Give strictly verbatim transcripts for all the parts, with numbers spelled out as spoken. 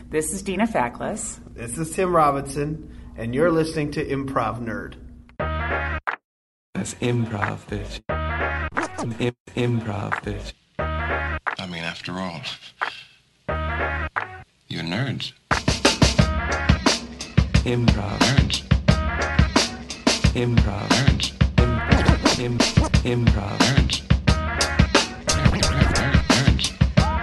This is Dina Fackles. This is Tim Robinson, and you're listening to Improv Nerd. That's improv, bitch. Im- improv, bitch. I mean, after all, you're nerds. Improv. Nerds. Improv. Nerds. Im- im- improv. Nerds. Nerds. Nerds.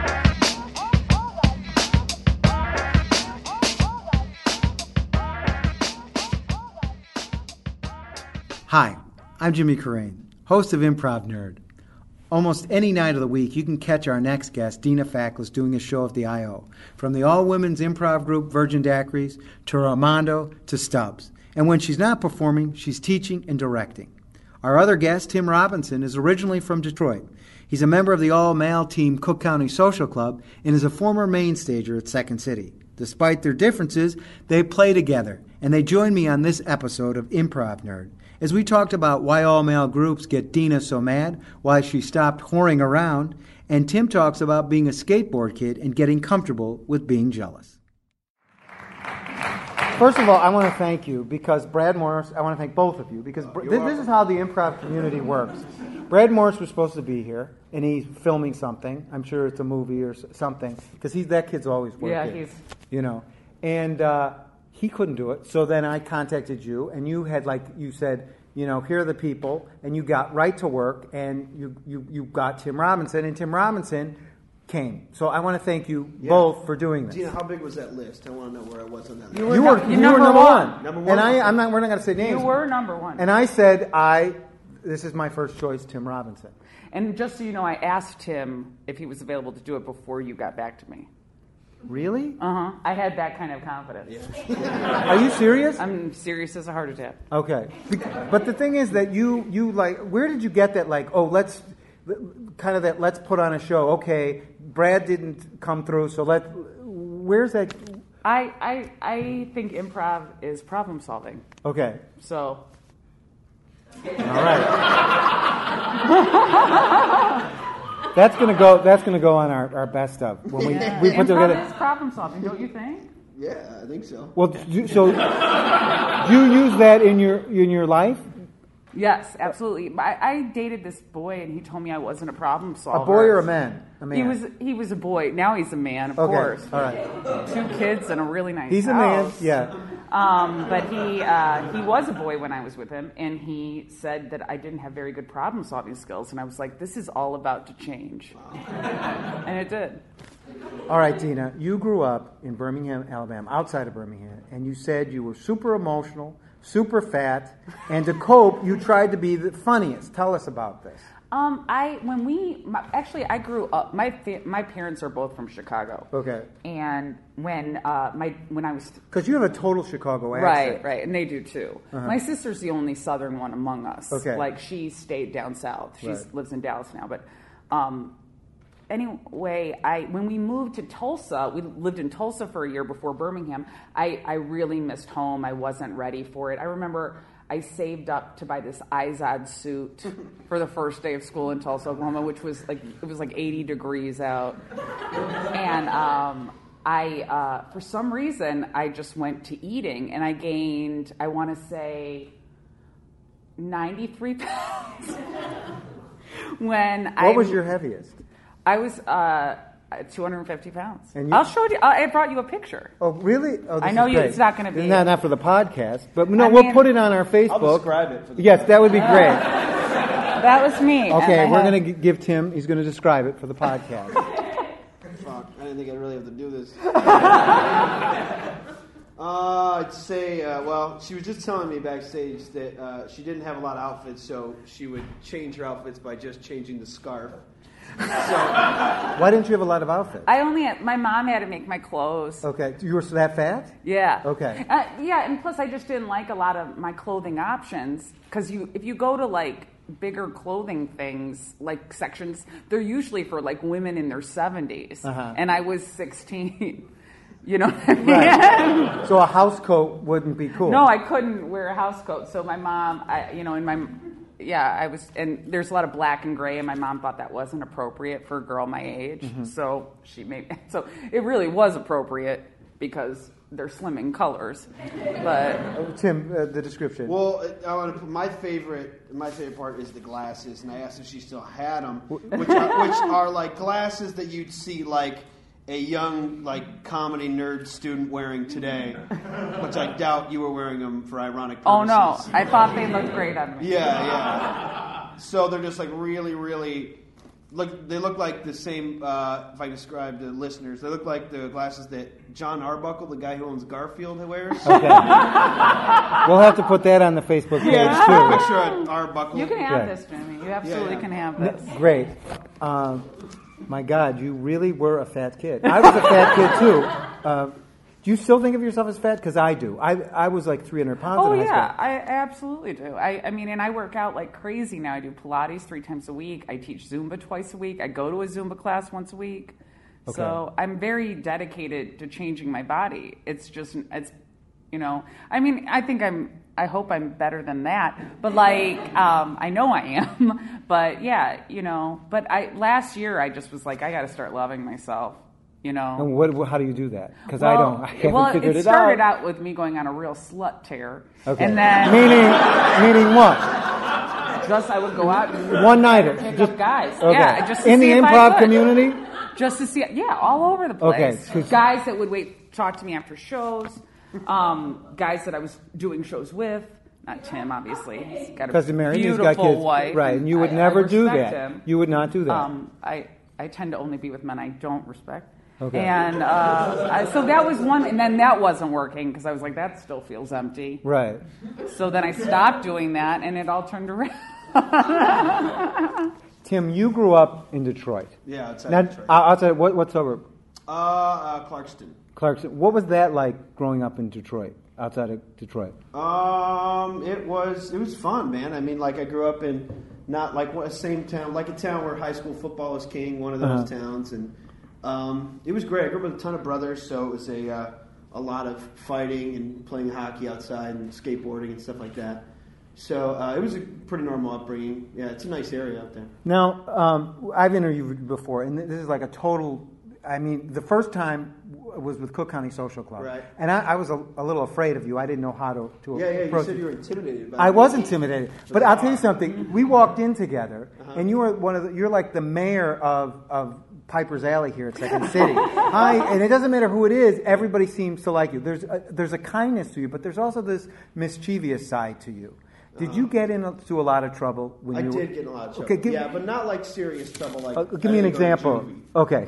Hi, I'm Jimmy Carrane, host of Improv Nerd. Almost any night of the week, you can catch our next guest, Dina Fackles, doing a show at the I O. From the all-women's improv group Virgin Daiquiris to Armando to Stubbs. And when she's not performing, she's teaching and directing. Our other guest, Tim Robinson, is originally from Detroit. He's a member of the all-male team Cook County Social Club and is a former main stager at Second City. Despite their differences, they play together, and they join me on this episode of Improv Nerd, as we talked about why all-male groups get Dina so mad, why she stopped whoring around, and Tim talks about being a skateboard kid and getting comfortable with being jealous. First of all, I want to thank you because Brad Morris, I want to thank both of you because Br- this, this is how the improv community works. Brad Morris was supposed to be here, and he's filming something. I'm sure it's a movie or something because he's that kid's always working. Yeah, he's... You know, and... Uh, He couldn't do it, so then I contacted you, and you had, like, you said, you know, here are the people, and you got right to work, and you, you, you got Tim Robinson, and Tim Robinson came. So I want to thank you yeah. both for doing this. Gina, how big was that list? I want to know where I was on that list. You were, you were, you you number, were number one. one. Number one. And I, I'm not, we're not going to say names. You were number one. And I said, I, this is my first choice, Tim Robinson. And just so you know, I asked him if he was available to do it before you got back to me. Really? Uh-huh. I had that kind of confidence. Yeah. Are you serious? I'm serious as a heart attack. Okay. But the thing is that you, you like, where did you get that, like, oh, let's, kind of that, let's put on a show. Okay, Brad didn't come through, so let, where's that? I, I, I think improv is problem solving. Okay. So. All right. That's gonna go. That's gonna go on our, our best of when we Yeah. we put Improv together. is problem solving, don't you think? Yeah, I think so. Well, do, so do you use that in your in your life? Yes, absolutely. I, I dated this boy, and he told me I wasn't a problem solver. A boy or a man? A man. He was. He was a boy. Now he's a man, of okay. course. All right. Two kids and a really nice He's house. a man. Yeah. Um, but he uh, he was a boy when I was with him, and he said that I didn't have very good problem solving skills, and I was like, "This is all about to change," and it did. All right, Tina. You grew up in Birmingham, Alabama, outside of Birmingham, and you said you were super emotional, super fat, and to cope, you tried to be the funniest. Tell us about this. Um, I when we my, actually I grew up. My fa- my parents are both from Chicago. Okay. And when uh, my when I was because you have a total Chicago accent. right, right, and they do too. Uh-huh. My sister's the only Southern one among us. Okay. Like she stayed down south. She Right. lives in Dallas now, but. Um, Anyway, I when we moved to Tulsa, we lived in Tulsa for a year before Birmingham. I, I really missed home. I wasn't ready for it. I remember I saved up to buy this Izod suit for the first day of school in Tulsa, Oklahoma, which was like it was like eighty degrees out. And um, I, uh, for some reason, I just went to eating, and I gained, I want to say, ninety-three pounds. when What I was your heaviest? I was uh, two hundred fifty pounds. And you, I'll show you. I brought you a picture. Oh, really? Oh, this I know is you. great. It's not going to be not not for the podcast, but no, I we'll mean, put it on our Facebook. I'll describe it. For the yes, that would be Uh, great. That was me. Okay, And I we're had- going to give Tim. He's going to describe it for the podcast. Fuck, I didn't think I'd really have to do this. uh, I'd say, uh, well, she was just telling me backstage that uh, she didn't have a lot of outfits, so she would change her outfits by just changing the scarf. So, Why didn't you have a lot of outfits? I only. Had, my mom had to make my clothes. Okay, you were that fat? Yeah. Okay. Uh, yeah, and plus I just didn't like a lot of my clothing options because you, if you go to like bigger clothing things, like sections, they're usually for like women in their seventies, Uh-huh. and I was sixteen. You know what I mean? Right. So a house coat wouldn't be cool. No, I couldn't wear a house coat. So my mom, I, you know, in my, yeah, I was, and there's a lot of black and gray, and my mom thought that wasn't appropriate for a girl my age. Mm-hmm. So she made, so it really was appropriate. because they're slimming colors. But Uh, Tim, uh, the description. Well, I want to put my favorite. My favorite part is the glasses, and I asked if she still had them, which are, which are like glasses that you'd see like a young like comedy nerd student wearing today, which I doubt you were wearing them for ironic purposes. oh no, I thought they looked great on me. Yeah, yeah. So they're just like really, really. Look, they look like the same. Uh, if I describe the listeners, they look like the glasses that John Arbuckle, the guy who owns Garfield, wears. Okay. We'll have to put that on the Facebook page Yeah, too. picture of Arbuckle. You can have Yeah. this, Jimmy. You absolutely Yeah, yeah. can have this. Great. Um, my God, you really were a fat kid. I was a fat kid too. Uh, do you still think of yourself as fat? Because I do. I I was like three hundred pounds Oh in high yeah, school. I, I absolutely do. I, I mean, and I work out like crazy now. I do Pilates three times a week. I teach Zumba twice a week. I go to a Zumba class once a week. Okay. So I'm very dedicated to changing my body. It's just, it's, you know, I mean, I think I'm, I hope I'm better than that. But like, um, I know I am. But yeah, you know, but I last year I just was like, I got to start loving myself. You know. And what, what? How do you do that? Because Well, I don't. I haven't well, figured it it started out. out with me going on a real slut tear. Okay. And then meaning, meaning what? just I would go out and One nighter. pick Just up guys. okay. Yeah, just to in the see if I improv could. community. Just to see, yeah, all over the Okay, place. 'cause- Guys that would wait, talk to me after shows. Um, guys that I was doing shows with. Not Tim, obviously. He's got a Because he's married, he's beautiful got kids, wife. right? And you would I- never I do respect that. him. You would not do that. Um, I I tend to only be with men I don't respect. Okay. And uh, I, so that was one, and then that wasn't working because I was like, that still feels empty. right. So then I stopped doing that, and it all turned around. Tim, you grew up in Detroit. Yeah, outside Now, Detroit. uh, outside what what suburb? Uh, uh, Clarkston. Clarkson. What was that like growing up in Detroit? Outside of Detroit. Um, it was it was fun, man. I mean, like I grew up in not like a same town, like a town where high school football is king, one of those Uh-huh. towns, and um, it was great. I grew up with a ton of brothers, so it was a uh, a lot of fighting and playing hockey outside and skateboarding and stuff like that. So uh, it was a pretty normal upbringing. Yeah, it's a nice area out there. Now, um, I've interviewed you before, and this is like a total. I mean, the first time was with Cook County Social Club, Right. and I, I was a, a little afraid of you. I didn't know how to, to Yeah, yeah. You approach said it. you were intimidated. By I it. was intimidated, but I'll tell you something. We walked in together, Uh-huh. and you were one of the, you're like the mayor of, of Piper's Alley here at Second City. Hi, and it doesn't matter who it is. Everybody seems to like you. There's a, there's a kindness to you, but there's also this mischievous side to you. Did you get into a lot of trouble when Uh-huh. I you? did get in a lot of trouble. Okay, give, yeah, but not like serious trouble. Like uh, give me I an didn't go to example. juvie. Okay.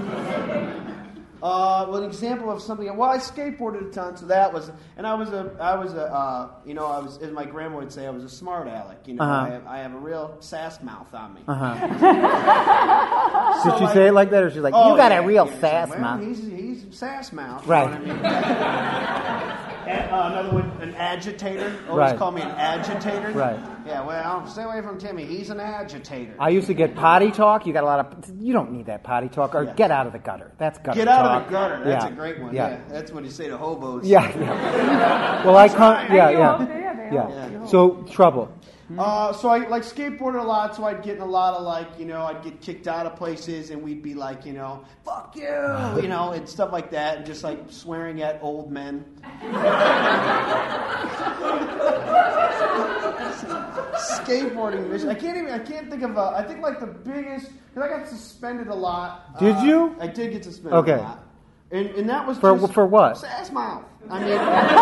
Uh, well, an example of something. Well, I skateboarded a ton, so that was, and I was a, I was a, uh, you know, I was, as my grandma would say, I was a smart aleck. You know, Uh-huh. I, have, I have a real sass mouth on me. Uh-huh. So, Did she like- say it like that, or she's like, Oh, "You got yeah, a real yeah, sass well, mouth"? He's he's sass mouth. Right. You know what I mean? And, uh, another one, an agitator. Always Right. call me an agitator. Right. Yeah. Well, stay away from Timmy. He's an agitator. I used to get potty talk. You got a lot of. You don't need that potty talk. Or Yeah. get out of the gutter. That's gutter Get out talk. of the gutter. That's Yeah. a great one. Yeah. Yeah. That's what you say to hobos. Yeah. yeah. Well, I can't. Yeah, you yeah, hope, yeah, they yeah. hope, you hope. So trouble. Uh, so I like skateboarded a lot, so I'd get in a lot of like, you know, I'd get kicked out of places, and we'd be like, you know, fuck you, you know, and stuff like that, and just like swearing at old men. Skateboarding mission. I can't even. I can't think of. A, I think like the biggest because I got suspended a lot. Did Uh, you? I did get suspended Okay. a lot. And, and that was For- just for what? Sass mouth. I mean.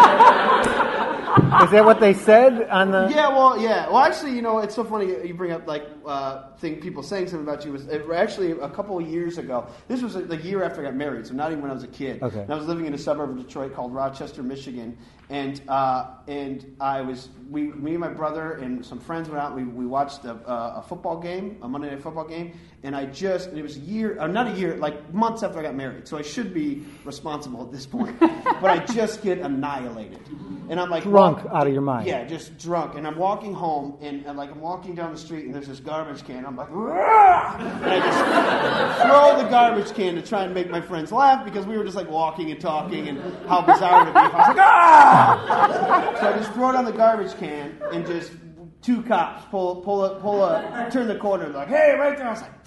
Is that what they said on the? Yeah, well, yeah. Well, actually, you know, it's so funny you bring up like uh, thing people saying something about you. Was it, actually a couple of years ago. This was the year after I got married, so not even when I was a kid. Okay. And I was living in a suburb of Detroit called Rochester, Michigan, and uh, and I was we me and my brother and some friends went out. And we we watched a, uh, a football game, a Monday night football game, and I just and it was a year, uh, not a year, like months after I got married. So I should be responsible at this point, but I just get annihilated, and I'm like Drunk walk- out of your mind. Yeah, just drunk, and I'm walking home, and, and like I'm walking down the street, and there's this garbage can. I'm like, "Rah!" And I just throw the garbage can to try and make my friends laugh because we were just like walking and talking, and how bizarre it would be if I was like, ah! So I just throw down the garbage can, and just two cops pull pull a pull a turn the corner, and they're like, hey, right there. I was like, fuck.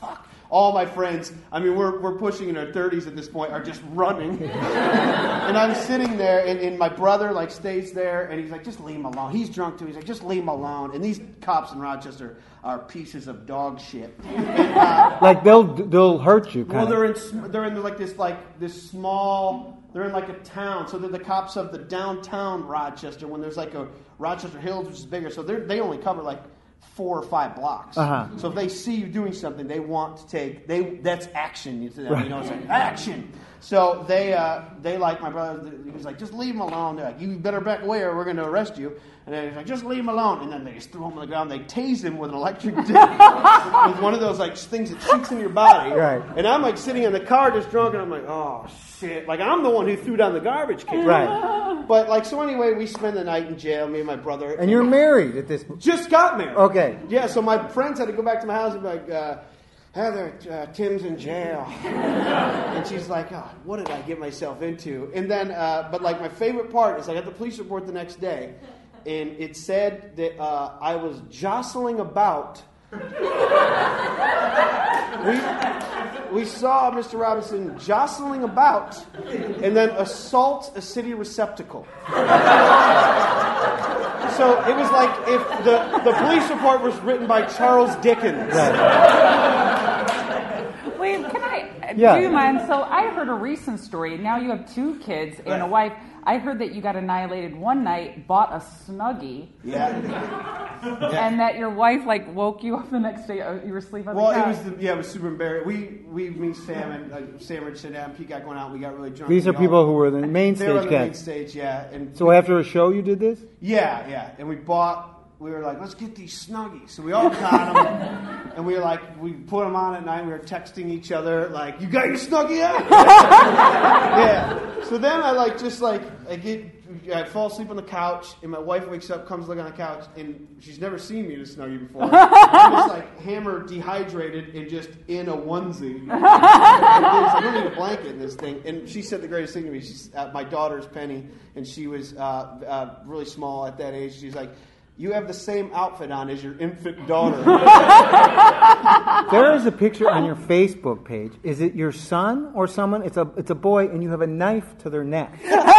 all my friends, I mean, we're we're pushing in our thirties at this point, are just running. And I'm sitting there, and, and my brother, like, stays there, and he's like, just leave him alone. He's drunk, too. He's like, just leave him alone. And these cops in Rochester are pieces of dog shit. And, uh, Like, they'll they'll hurt you, kind well, of. they're in sm- they're in like this like this small. They're in like a town, so they're the cops of the downtown Rochester. When there's like a Rochester Hills, which is bigger, so they they only cover like four or five blocks. Uh-huh. So if they see you doing something, they want to take they that's action to them. Right. You know, it's like action. So they uh, they like my brother. He was like, just leave him alone. They're like, you better back away or we're going to arrest you. And then he's like, just leave him alone. And then they just throw him on the ground. They tase him with an electric dick, with one of those like things that shoots in your body. Right. And I'm like sitting in the car just drunk, and I'm like, oh shit! Like I'm the one who threw down the garbage can. Right. But like so anyway, we spend the night in jail. Me and my brother. And you're married at this point. Just got married. Okay. Yeah. So my friends had to go back to my house and be like, uh, Heather, uh, Tim's in jail. And she's like, oh, what did I get myself into? And then, uh, but like my favorite part is I got the police report the next day, and it said that uh, I was jostling about. we, we saw Mister Robinson jostling about and then assault a city receptacle. So it was like if the, the police report was written by Charles Dickens. Wait, can I Yeah. do you mind? So I heard a recent story. Now you have two kids and a wife. I heard that you got annihilated one night, bought a Snuggie, Yeah. and that your wife like woke you up the next day. uh, You were asleep on Well, the it couch. was the, yeah, it was super embarrassing. We we me Sam and uh, Sam Rich and Adam Pete got going out. We got really drunk. These We are all- people who were the main They were on stage the main guys. stage, yeah. And So after a show, you did this? yeah, yeah. And we bought. We were like, let's get these Snuggies. So we all got them, and we were like, we put them on at night. We were texting each other like, "You got your Snuggie yet?" Yeah. So then I like just like I get. I fall asleep on the couch, and my wife wakes up, comes look on the couch, and she's never seen me in a Snuggie before. I'm just like hammered, dehydrated, and just in a onesie. And I don't need a blanket in this thing. And she said the greatest thing to me. She's uh, my daughter's Penny, and she was uh, uh, really small at that age. She's like, "You have the same outfit on as your infant daughter." There is a picture on your Facebook page. Is it your son or someone? It's a it's a boy, and you have a knife to their neck.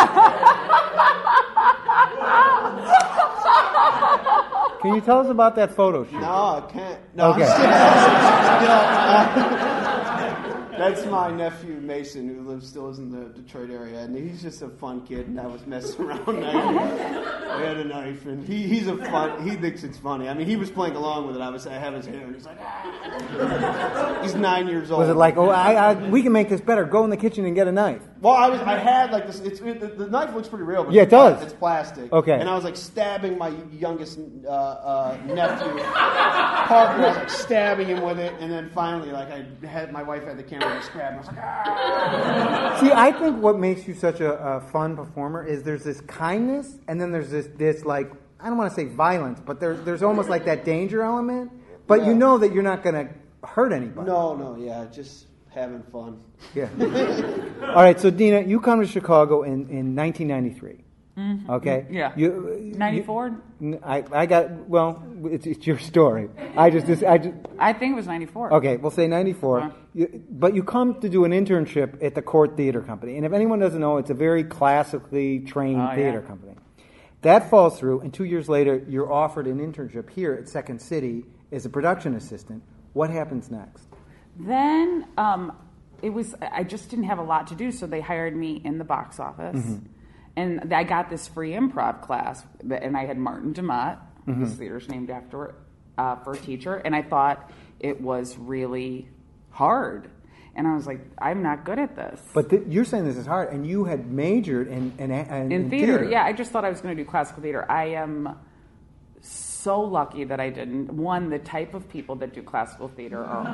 Can you tell us about that photo shoot? No, I can't. No, Okay. I'm still, no, uh, that's my nephew Mason, who lives still lives in the Detroit area, and he's just a fun kid. And I was messing around. And I, I had a knife, and he, he's a fun. He thinks it's funny. I mean, he was playing along with it. I was I have his hair, and he's like, ah. He's nine years old. Was it like, oh, I, I we can make this better. Go in the kitchen and get a knife. Well, I was. I had like this. It's it, the, the knife looks pretty real, but Yeah, it's it does. It's plastic. Okay. And I was like stabbing my youngest uh, uh, nephew, Parker. I was like stabbing him with it, and then finally, like I had my wife had the camera, and I just grabbed him. I was like, ah. See, I think what makes you such a, a fun performer is there's this kindness, and then there's this this like I don't want to say violence, but there's there's almost like that danger element. But Yeah. you know that you're not going to hurt anybody. No, no, yeah, just having fun. Yeah. All right, so Dina, you come to Chicago in, in nineteen ninety-three. Mm-hmm. Okay. Yeah. You, ninety-four? You, I I got well. It's, it's your story. I just this I just. I think it was ninety-four. Okay, we'll say ninety-four. Uh-huh. You, but you come to do an internship at the Court Theater Company. And if anyone doesn't know, it's a very classically trained Oh, theater yeah. company. That falls through, and two years later, you're offered an internship here at Second City as a production assistant. What happens next? Then um, it was, I just didn't have a lot to do, so they hired me in the box office. Mm-hmm. And I got this free improv class, and I had Martin DeMott, Mm-hmm. this theater's named after, uh, for a teacher, and I thought it was really hard. And I was like, I'm not good at this. But th- you're saying this is hard, and you had majored in in, in, in theater, yeah, I just thought I was going to do classical theater. I am so lucky that I didn't. One, the type of people that do classical theater are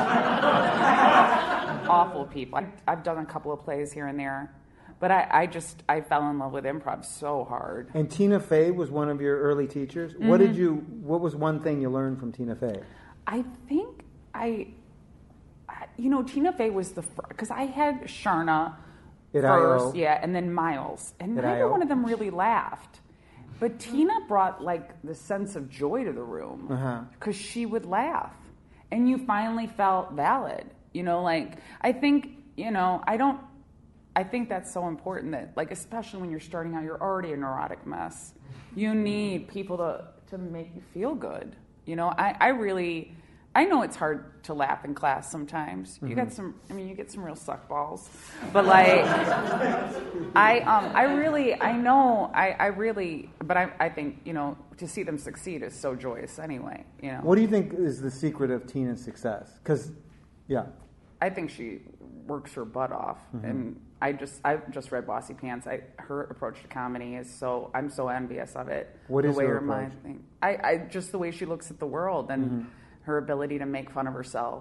awful. Awful people. I've, I've done a couple of plays here and there, but I, I just, I fell in love with improv so hard. And Tina Fey was one of your early teachers. Mm-hmm. What did you? What was one thing you learned from Tina Fey? I think I, I- you know, Tina Fey was the first, because I had Sharna At first, I O. yeah, and then Miles, and At neither I O. one of them really laughed. But Tina brought like the sense of joy to the room Uh-huh. because she would laugh, and you finally felt valid. You know, like, I think, you know, I don't, I think that's so important that, like, especially when you're starting out, you're already a neurotic mess. You need people to, to make you feel good. You know, I, I really, I know it's hard to laugh in class sometimes. Mm-hmm. You got some, I mean, you get some real suck balls. But, like, I um, I really, I know, I, I really, but I, I think, you know, to see them succeed is so joyous anyway, you know. What do you think is the secret of Tina's success? Because, yeah. I think she works her butt off, mm-hmm. and I just I've just read Bossy Pants. I her approach to comedy is so I'm so envious of it. What the is way her her approach? mind think. I, I just the way she looks at the world and mm-hmm. her ability to make fun of herself.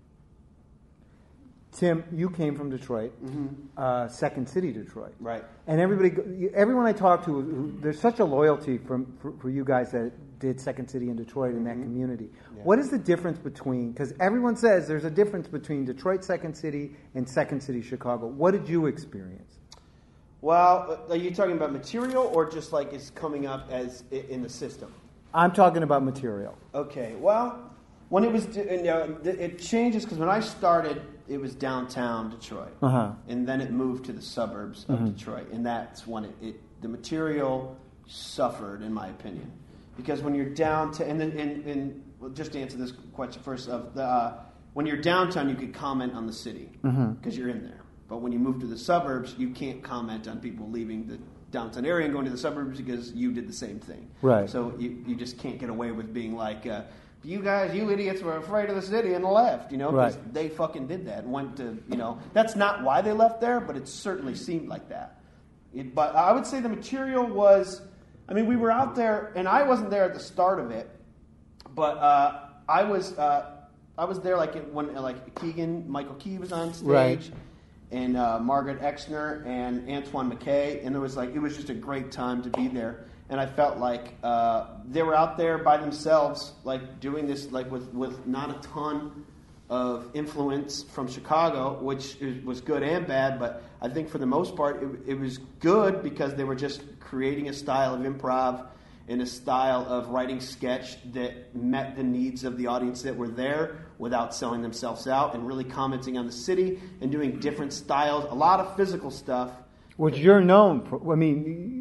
Tim, you came from Detroit, mm-hmm. uh, Second City, Detroit, right? And everybody, everyone I talk to, who, there's such a loyalty from for, for you guys that did Second City in Detroit in mm-hmm. that community. Yeah. What is the difference between? Because everyone says there's a difference between Detroit, Second City, and Second City, Chicago. What did you experience? Well, are you talking about material or just like it's coming up as in the system? I'm talking about material. Okay. Well, when it was, you know, it changes because when I started, it was downtown Detroit, uh-huh. and then it moved to the suburbs of mm-hmm. Detroit, and that's when it, it the material suffered, in my opinion, because when you're down to and then and, and well, just to answer this question first, of the uh, when you're downtown, you could comment on the city because mm-hmm. you're in there, but when you move to the suburbs, you can't comment on people leaving the downtown area and going to the suburbs because you did the same thing. Right. So you you just can't get away with being like. Uh, You guys, you idiots were afraid of the city and left, you know, because right. they fucking did that and went to, you know, that's not why they left there, but it certainly seemed like that. It, but I would say the material was, I mean, we were out there, and I wasn't there at the start of it, but uh, I was, uh, I was there like when like Keegan, Michael Key was on stage, right. and uh, Margaret Exner and Antoine McKay, and there was like it was just a great time to be there. And I felt like uh, they were out there by themselves, like doing this, like with, with not a ton of influence from Chicago, which is, was good and bad. But I think for the most part, it, it was good because they were just creating a style of improv and a style of writing sketch that met the needs of the audience that were there without selling themselves out and really commenting on the city and doing different styles, a lot of physical stuff. Which you're known for. I mean,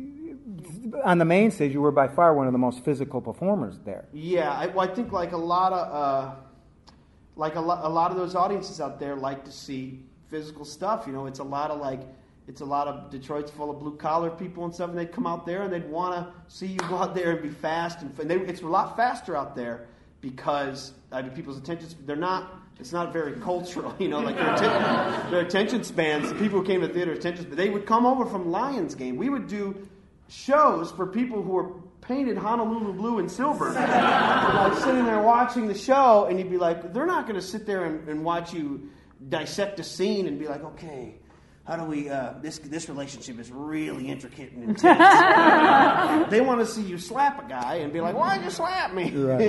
on the main stage, you were by far one of the most physical performers there. Yeah, I, well, I think like a lot of uh, like a, lo- a lot of those audiences out there like to see physical stuff. You know, it's a lot of like it's a lot of Detroit's full of blue collar people and stuff, and they'd come out there and they'd want to see you go out there and be fast and, and they, it's a lot faster out there because I mean people's attentions they're not. It's not very cultural, you know, like their, atten- their attention spans. The people who came to the theater attention, but they would come over from Lions game. We would do shows for people who were painted Honolulu blue and silver. And like sitting there watching the show, and you'd be like, they're not going to sit there and, and watch you dissect a scene and be like, okay, how do we, uh, this this relationship is really intricate and intense. They want to see you slap a guy and be like, why'd you slap me? Right.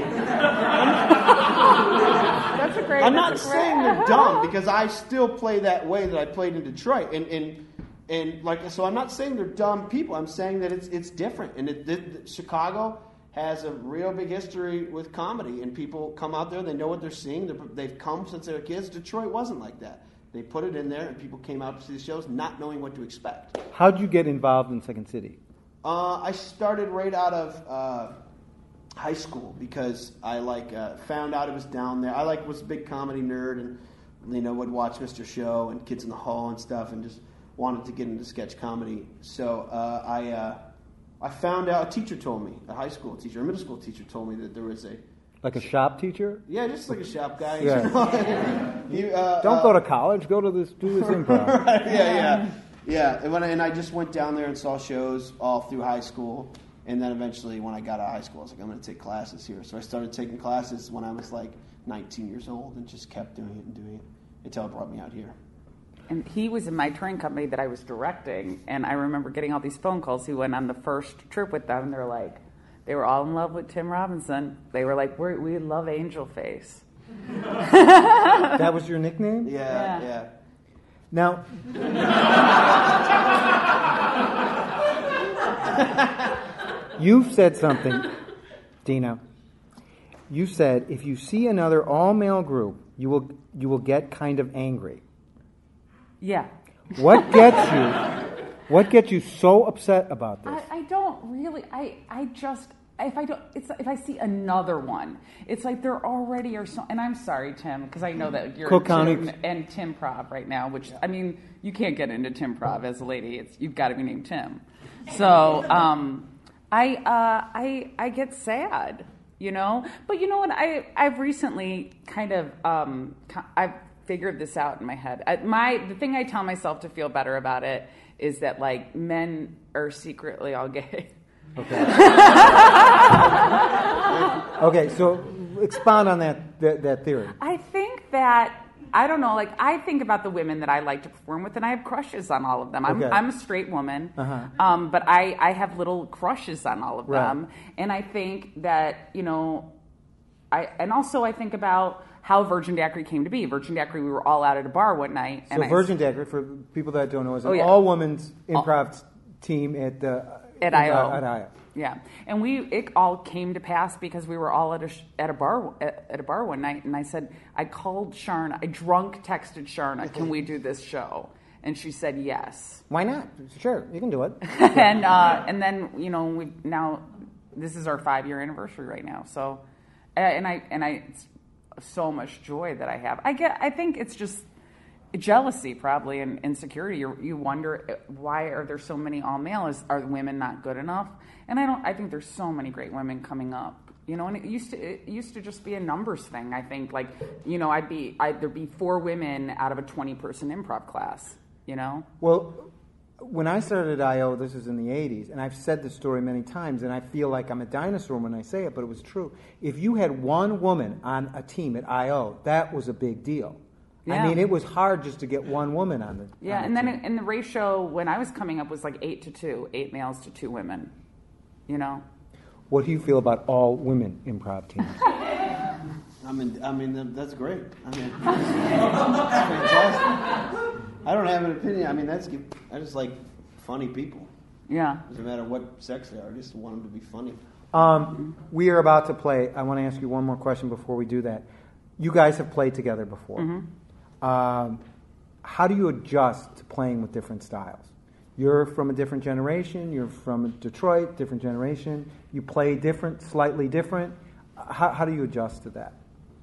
That's a great I'm not that's a saying great. they're dumb because I still play that way that I played in Detroit. And, and And like, so I'm not saying they're dumb people. I'm saying that it's it's different. And it, it, Chicago has a real big history with comedy, and people come out there. They know what they're seeing. They're, they've come since they were kids. Detroit wasn't like that. They put it in there, and people came out to see the shows, not knowing what to expect. How'd you get involved in Second City? Uh, I started right out of uh, high school because I like uh, found out it was down there. I like was a big comedy nerd, and you know would watch Mister Show and Kids in the Hall and stuff, and just wanted to get into sketch comedy. So uh, I uh, I found out, a teacher told me, a high school teacher, a middle school teacher told me that there was a... Like a shop teacher? Yeah, just like a shop guy. Yeah. you, uh, Don't uh, go to college, go to this, do this improv. Right, yeah, yeah. Yeah, and, when I, and I just went down there and saw shows all through high school. And then eventually when I got out of high school, I was like, I'm going to take classes here. So I started taking classes when I was like nineteen years old and just kept doing it and doing it until it brought me out here. And he was in my touring company that I was directing, and I remember getting all these phone calls. He went on the first trip with them, and they're like, they were all in love with Tim Robinson. They were like, We're, we love Angel Face. That was your nickname? Yeah, Yeah. yeah. Now, you've said something, Dina. you said if you see another all-male group, you will you will get kind of angry. Yeah. What gets you? What gets you so upset about this? I, I don't really. I I just if I don't. It's if I see another one. It's like there already are so. And I'm sorry, Tim, because I know that you're Cook County Tim and Tim Prov right now. Which I mean, you can't get into Tim Prov as a lady. It's you've got to be named Tim. So um, I uh, I I get sad. You know, but you know what? I I've recently kind of um, I've figured this out in my head. I, my the thing I tell myself to feel better about it is that like men are secretly all gay. Okay. Okay. So expound on that, that that theory. I think that. I don't know, like, I think about the women that I like to perform with, and I have crushes on all of them. I'm, Okay. I'm a straight woman, Uh-huh. um, but I, I have little crushes on all of Right. them. And I think that, you know, I and also I think about how Virgin Daiquiri came to be. Virgin Daiquiri, we were all out at a bar one night. So and Virgin I, Daiquiri, for people that don't know, is an Oh, yeah. all-women's improv team at the At I O. At I O. Yeah, and we it all came to pass because we were all at a sh- at a bar at, at a bar one night, and I said I called Sharna, I drunk texted Sharna, can we do this show? And she said yes. Why not? Sure, you can do it. and uh, and then you know we now this is our five year anniversary right now. So and I and I it's so much joy that I have. I get I think it's just jealousy probably and insecurity. You you wonder why are there so many all male? Is are women not good enough? And I don't. I think there's so many great women coming up. You know, and it used to it used to just be a numbers thing. I think like you know I'd be I'd, there'd be four women out of a twenty person improv class. You know. Well, when I started at I O, this is in the eighties, and I've said this story many times, and I feel like I'm a dinosaur when I say it, but it was true. If you had one woman on a team at I O, that was a big deal. Yeah. I mean, it was hard just to get one woman on the Yeah, on and the then team. in the ratio when I was coming up was like eight to two, eight males to two women. You know. What do you feel about all women improv teams? I mean, I mean that's great. I mean, that's fantastic. I don't have an opinion. I mean, that's I just like funny people. Yeah. Doesn't matter what sex they are. I just want them to be funny. Um, we are about to play. I want to ask you one more question before we do that. You guys have played together before. Mm-hmm. Um, how do you adjust to playing with different styles? You're from a different generation. You're from Detroit, different generation. You play different, slightly different. How, how do you adjust to that?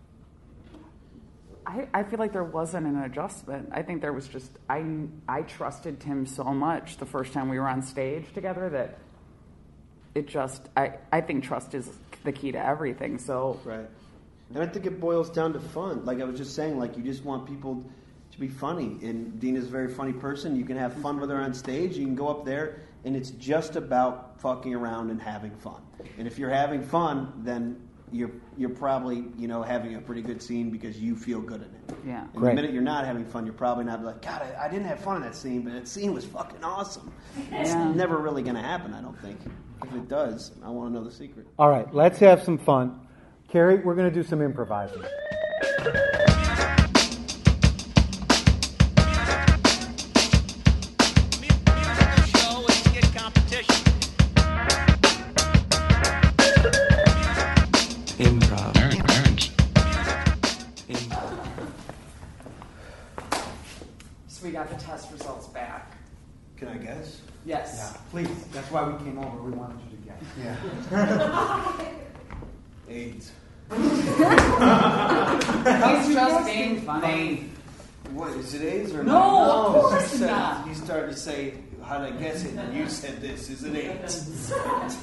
I, I feel like there wasn't an adjustment. I think there was just I I trusted Tim so much the first time we were on stage together that it just I, I think trust is the key to everything. So Right. And I think it boils down to fun. Like I was just saying, like you just want people to be funny. And Dina's a very funny person. You can have fun with her on stage. You can go up there, and it's just about fucking around and having fun. And if you're having fun, then you're you're probably you know having a pretty good scene because you feel good in it. Yeah. And Great. the minute you're not having fun, you're probably not like, God, I, I didn't have fun in that scene, but that scene was fucking awesome. It's Yeah. never really going to happen, I don't think. If it does, I want to know the secret. All right, let's have some fun. Carrie, we're going to do some improvising. Improv. Nerd, nerds. Improv. So we got the test results back. Can I guess? Yes. Please. That's why we came over. We wanted you to guess. Yeah. AIDS. He's just being funny. What, is it AIDS or No, not? of course you said- not. You started to say, how'd I guess it? And you said this. Is it AIDS?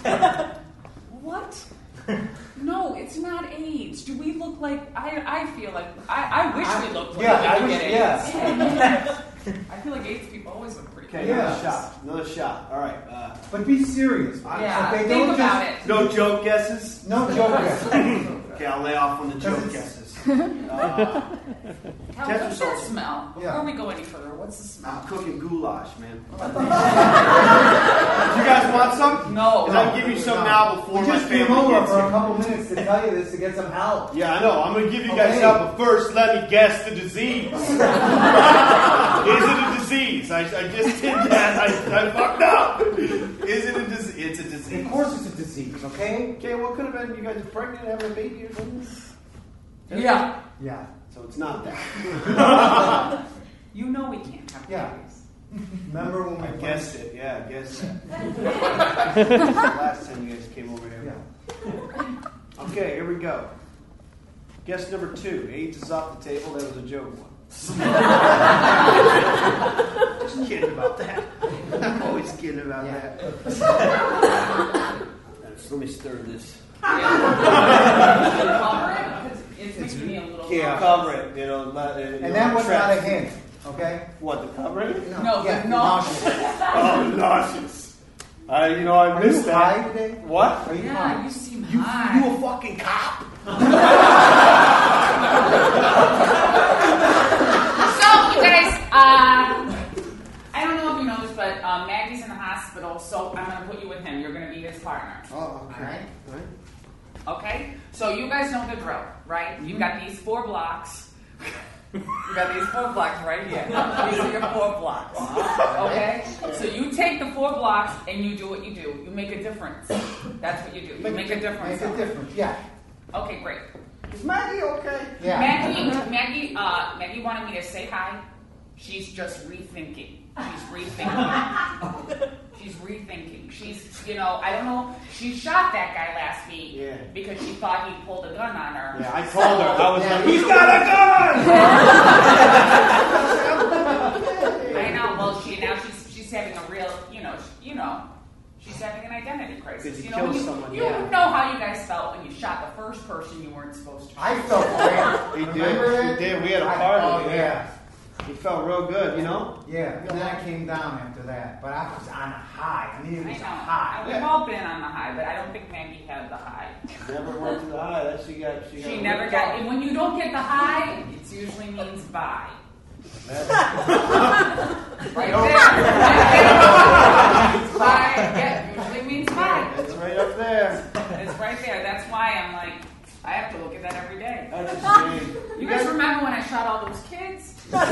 What? No, it's not AIDS. Do we look like? I I feel like I, I wish we looked like yeah, I we wish- get yeah. AIDS. I feel like AIDS people always look pretty. Okay, good. another Yeah. shot. Another shot. All right. Uh, But be serious. Yeah, Okay, think don't about just, it. no joke guesses? No joke. guess. Okay, I'll lay off on the joke guesses. Uh, How, Test what's that results. smell? Before Yeah. we go any further, what's the smell? I'm cooking goulash, man. you guys want some? No. Because I can give you some now before We my just came family over gets for a here. couple minutes to tell you this to get some help. Yeah, I know. I'm going to give you guys Okay. some, but first, let me guess the disease. Is it a disease? I, I just did that. I, I fucked up. Is it a disease? It's a disease. Of course it's a disease, okay? Okay? Okay, what could have been? You guys are pregnant, having a baby or something? Yeah. Yeah. So it's not that. You know we can't have Yeah. babies. Remember when we I went- guessed it. Yeah, I guessed that. That's the last time you guys came over here. Yeah. Okay, here we go. Guess number two. AIDS is off the table. That was a joke one. Just kidding about that. I'm always kidding about Yeah. that. Let's- Let me stir this. It's making me a little. Yeah, cover it. You know, let, uh, you And know, that was trap- not a hint, okay? What, the covering? No, yeah, no. nauseous. Oh, nauseous. I, you know, I Are missed you that. high today? What? Are you Yeah, high? you seem You, high. you a fucking cop? So, you guys, uh, I don't know if you know this, but uh, Maggie's in the hospital, so I'm going to put you with him. You're going to be his partner. Oh, okay. All right. All right. Okay? So, you guys know the drill, right? You got these four blocks. You got these four blocks right here. These are your four blocks. Okay? So, you take the four blocks and you do what you do. You make a difference. That's what you do. You make a difference. Make a difference, yeah. Okay, great. Is Maggie okay? Yeah. Maggie, Maggie, uh, Maggie wanted me to say hi. She's just rethinking. She's rethinking. She's rethinking. She's, you know, I don't know. She shot that guy last week Yeah. because she thought he pulled a gun on her. Yeah, I told her. I was Yeah. like, he's got a gun! I know. Well, she now she's she's having a real, you know, sh- you know, she's having an identity crisis. Because he You know, killed you, someone, you yeah. know how you guys felt when you shot the first person you weren't supposed to. I felt great. He did. Remember He that? did. We had a I- party. Oh, yeah. He felt real good, you know? Yeah. And then I came down after that. But I was on a high. I mean, it I was know. a high. We've all been on the high, but I don't think Maggie had the high. Never went to the high. That she got. She, got She a never little got. talk. And when you don't get the high, it usually means bye. That's- Right there. Bye. Yeah, usually means bye. It's right up there. It's right there. That's why I'm like, I have to look at that every day. That's a shame. You guys remember when I shot all those kids? That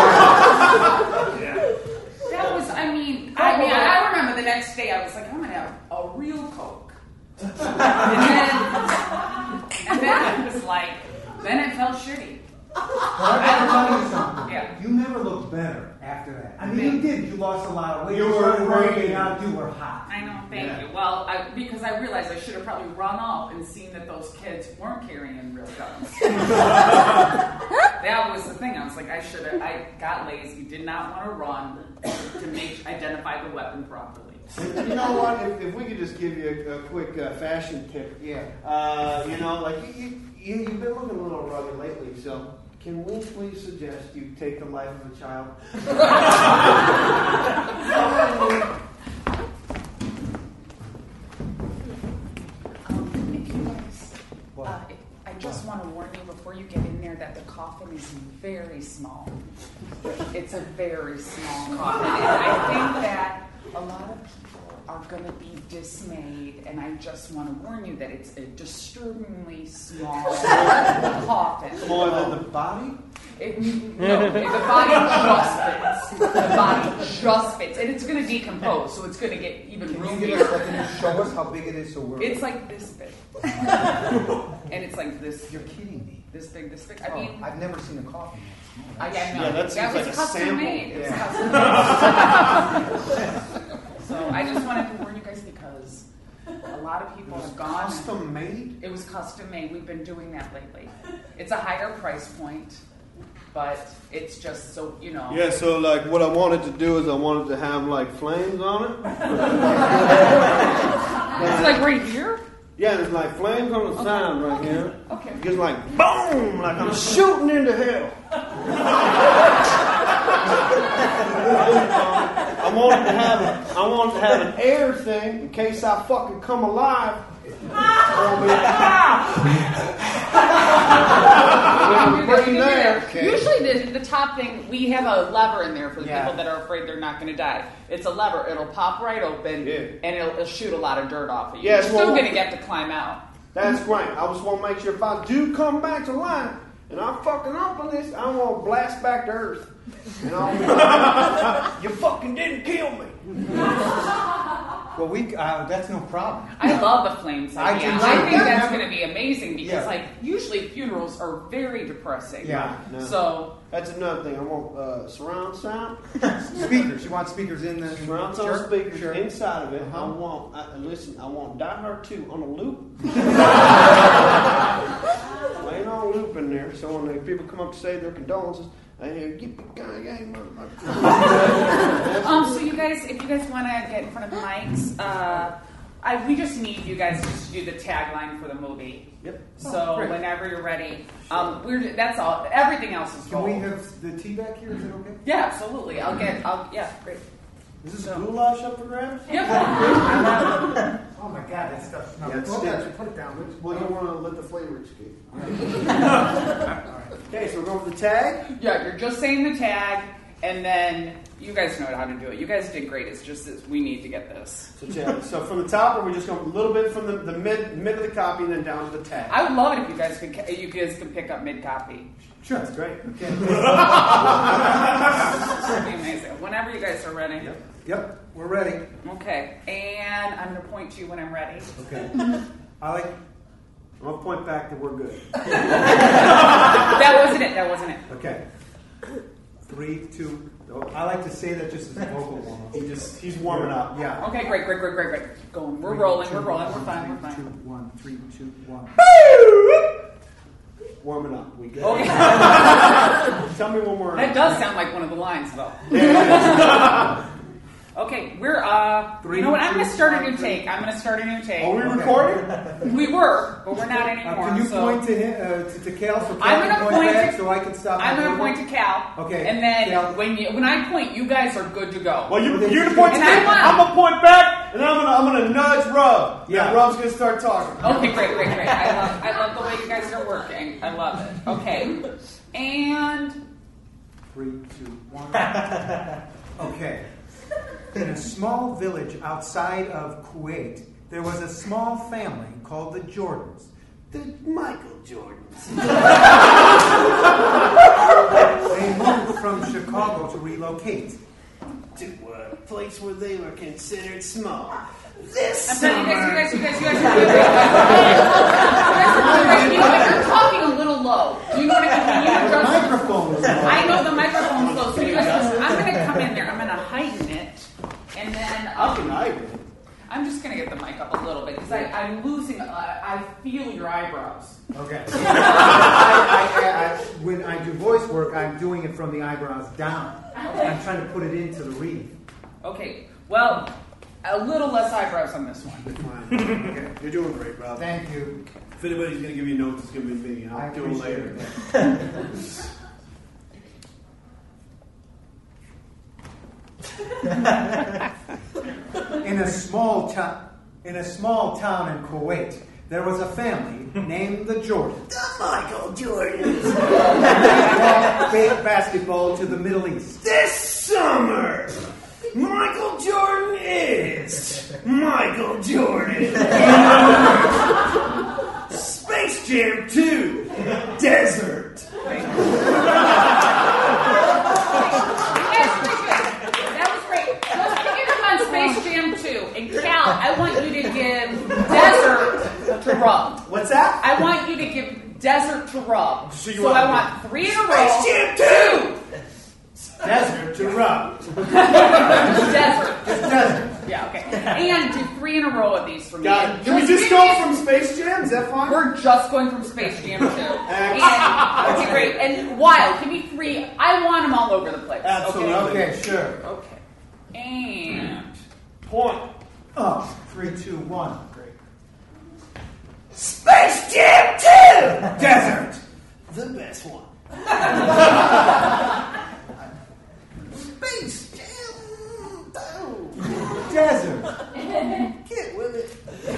was. I mean, I mean, I remember the next day. I was like, I'm gonna have a real Coke. And then, and then it was like, then it felt shitty. But I gotta tell you something. Yeah. You never looked better after that. I mean, you did. You lost a lot of weight. You You were started working working. out. You were hot. I know, thank Yeah. you. Well, I, because I realized I should have probably run off and seen that those kids weren't carrying real guns. That was the thing. I was like, I should have. I got lazy. Did not want to run to make identify the weapon properly. You know what? If, if we could just give you a, a quick uh, fashion tip. Yeah. Uh, you know, like you, you, you've been looking a little rugged lately, so can we please suggest you take the life of a child? Um, if you guys, uh, if, I just want to warn you before you get in there that the coffin is very small. It's a very small coffin, and I think that a lot of people are going to be dismayed, and I just want to warn you that it's a disturbingly small coffin. More than the body? It, no, the body just fits. The body just fits, and it's going to decompose, so it's going to get even Can you, roomier. get us, like, can you show us how big it is so we're... It's like this big, and it's like this. You're kidding me. This big, this big. I Oh, mean, I've never seen a coffin that small. I, yeah, no, Yeah, that seems was like a custom sample. made. It was Yeah. custom made. So I just wanted to warn you guys because a lot of people have gone. Custom made? It was custom made. We've been doing that lately. It's a higher price point, but it's just so you know. Yeah, so like what I wanted to do is I wanted to have like flames on it. It's like right here. Yeah, there's like flames on the sound right here. Okay. It's like boom, like I'm shooting into hell. I wanted to have a, I wanted to have an air thing in case I fucking come alive. Breathe there. Usually, the, the top thing we have a lever in there for the Yeah. people that are afraid they're not going to die. It's a lever; it'll pop right open, Yeah. and it'll, it'll shoot a lot of dirt off of you. Yeah, You're it's still what- going to get to climb out. That's great. I just want to make sure if I do come back to life and I'm fucking up on this, I want to blast back to Earth. And I'll be like, you fucking didn't kill me. Well, we uh, that's no problem. I love the flames I idea. do I, too. think Yeah, that's never- going to be amazing because, Yeah. like, usually funerals are very depressing. Yeah. No. So, That's another thing. I want uh, surround sound. Speakers. You want speakers in the Surround sound Sure, speakers sure. inside of it. Uh-huh. I want. I, listen. I want Die Hard two on a loop. Laying on a loop in there, so when the people come up to say their condolences, I hear "Get the guy, gang, motherfucker." um, so you guys, if you guys want to get in front of the mics, uh, I we just need you guys just to do the tagline for the movie. Yep. So Oh, great. whenever you're ready, um, we're that's all. Everything else is Can gold. we have the tea back here? Is it okay? Yeah, absolutely. I'll get. I'll yeah, great. Is this So- goulash up for grabs? Yep. Oh my God, that stuff's not. Yeah, it's Put still- it- put it down. Well, you want to let the flavor escape. Okay, so we're going with the tag. Yeah, you're just saying the tag, and then you guys know how to do it. You guys did great. It's just that we need to get this. So, tag. So from the top, or we just go a little bit from the, the mid mid of the copy, and then down to the tag. I would love it if you guys could. You guys could pick up mid copy. Sure, that's great. Okay. That'd be amazing. Whenever you guys are ready. Yep. Yep, we're ready. Okay, and I'm gonna point to you when I'm ready. Okay. I like. I'm gonna point back that we're good. That wasn't it. That wasn't it. Okay. Three, two. I like to say that just as a vocal warm up. He just he's warming up. Yeah. Okay, great, great, great, great, great. Keep going. We're Three, rolling. two, We're rolling. one, We're fine. We're three, two, fine. one, three, two, one. Warming up. We good. Okay. Tell me when we're. That does sound like one of the lines, though. Okay, we're uh. Three, you know what? I'm two, gonna start a one, new three. take. I'm gonna start a new take. Are we Okay. recording? We were, but we're not Uh, anymore. can you so point to him, uh, to, to Cal so Cal I'm can gonna point, point back to- so I can stop? I'm my gonna movement? point to Cal. Okay, And then Cal. when you when I point, you guys are good to go. Well, you Well, then you're you the point to can- me. And I want- I'm gonna point back, and I'm gonna I'm gonna nudge Rub. Yeah. And Rub's gonna start talking. Okay, great, great, great. I love I love the way you guys are working. I love it. Okay. And Three, two, one. Okay. In a small village outside of Kuwait, there was a small family called the Jordans. The Michael Jordans. They moved from Chicago to relocate. To a place where they were considered small. This I'm telling you summer. guys, you guys, you guys, you guys are doing great. You know what? You're talking a little low. Do you know what I mean? When you The adjust- microphone was low. I know the microphone's low, so you guys, I'm gonna come in there. I'm gonna heighten it, and then How um, can I do it? I'm just gonna get the mic up a little bit because I'm losing. Uh, I feel your eyebrows. Okay. I, I, I, I, when I do voice work, I'm doing it from the eyebrows down. I'm trying to put it into the reed. Okay. Well, a little less eyebrows on this one. Fine. Okay. You're doing great, Rob. Thank you. If anybody's gonna give you notes, it's gonna be me. I'll I do it appreciate later. it. In a small town, in a small town in Kuwait, there was a family named the Jordans. The Michael Jordans. Played basketball to the Middle East. This summer, Michael Jordan is Michael Jordan. Space Jam two, Desert. That was great. Let's begin on Space Jam two. And Cal, I want you to give Desert to Rub. What's that? I want you to give Desert to Rub. So So, you want I me- want three in a row. Space Jam two. Desert to Rub. Desert. Desert. Yeah, okay. And do three in a row of these for me. Got it. Can we just give go me- from Space Jam? Is that fine? We're just going from Space Jam two. And, okay, great. And Wild, give me three. I want them all over the place. Absolutely. Okay. Okay, sure. Okay. And Point. Oh, three, two, one. Great. Space Jam two, Desert. The best one. Space Jam two. Desert. Get with it.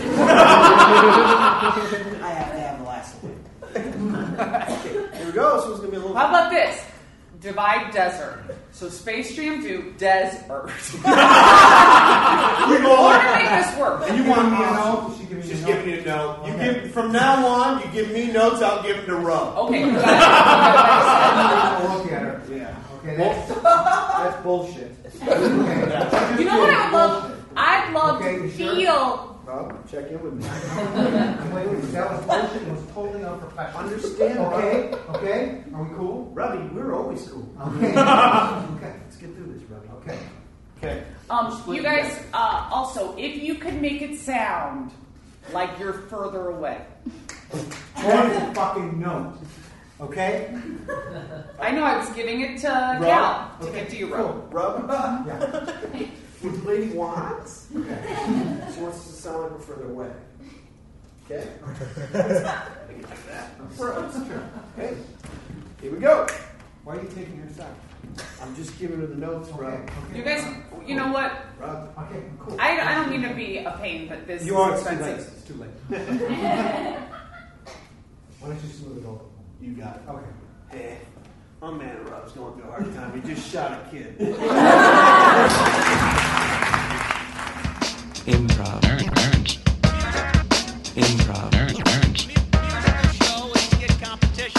I have to have the last one. Here we go. So it's gonna be a little. how about this? Divide desert. So Space Jam two, desert. We I go want to on. make this work. And you want Give me me a to know? note? She give me a Just note? giving you a note. You Okay. give from now on. You give me notes. I'll give them to Rub. Okay, you got Oh, look at her. Yeah. Okay, that's, that's bullshit. Okay. it. You know what I would love? I'd love Okay, to you sure? feel. Rob, check in with me. Wait, wait, that was bullshit. It was totally unprofessional. Understand, Okay, okay. Are we cool? Robbie, we're always cool. Okay. Okay. Let's get through this, Robbie. Okay. Okay. Um, you guys, uh, also, if you could make it sound like you're further away. twenty fucking notes. Okay? I know I was giving it to Cal to Okay, give to you, cool. Rob. Rob, Yeah. what the lady wants, Okay. she wants us to sound like we're further away. Okay? Like that. Okay. Here we go. Why are you taking her side? I'm just giving her the notes, Okay. Rob. Okay. You guys, you know what? Rob. Okay, cool. I, I don't mean to be a pain, but this You is are. It's too late. expensive. It's too late. Why don't you smooth it over? You got it. Okay. Hey, my man Rob's going through a hard time. He just shot a kid. Improv. Nerd, nerds. Improv. Nerd, nerds. Show is skit competition.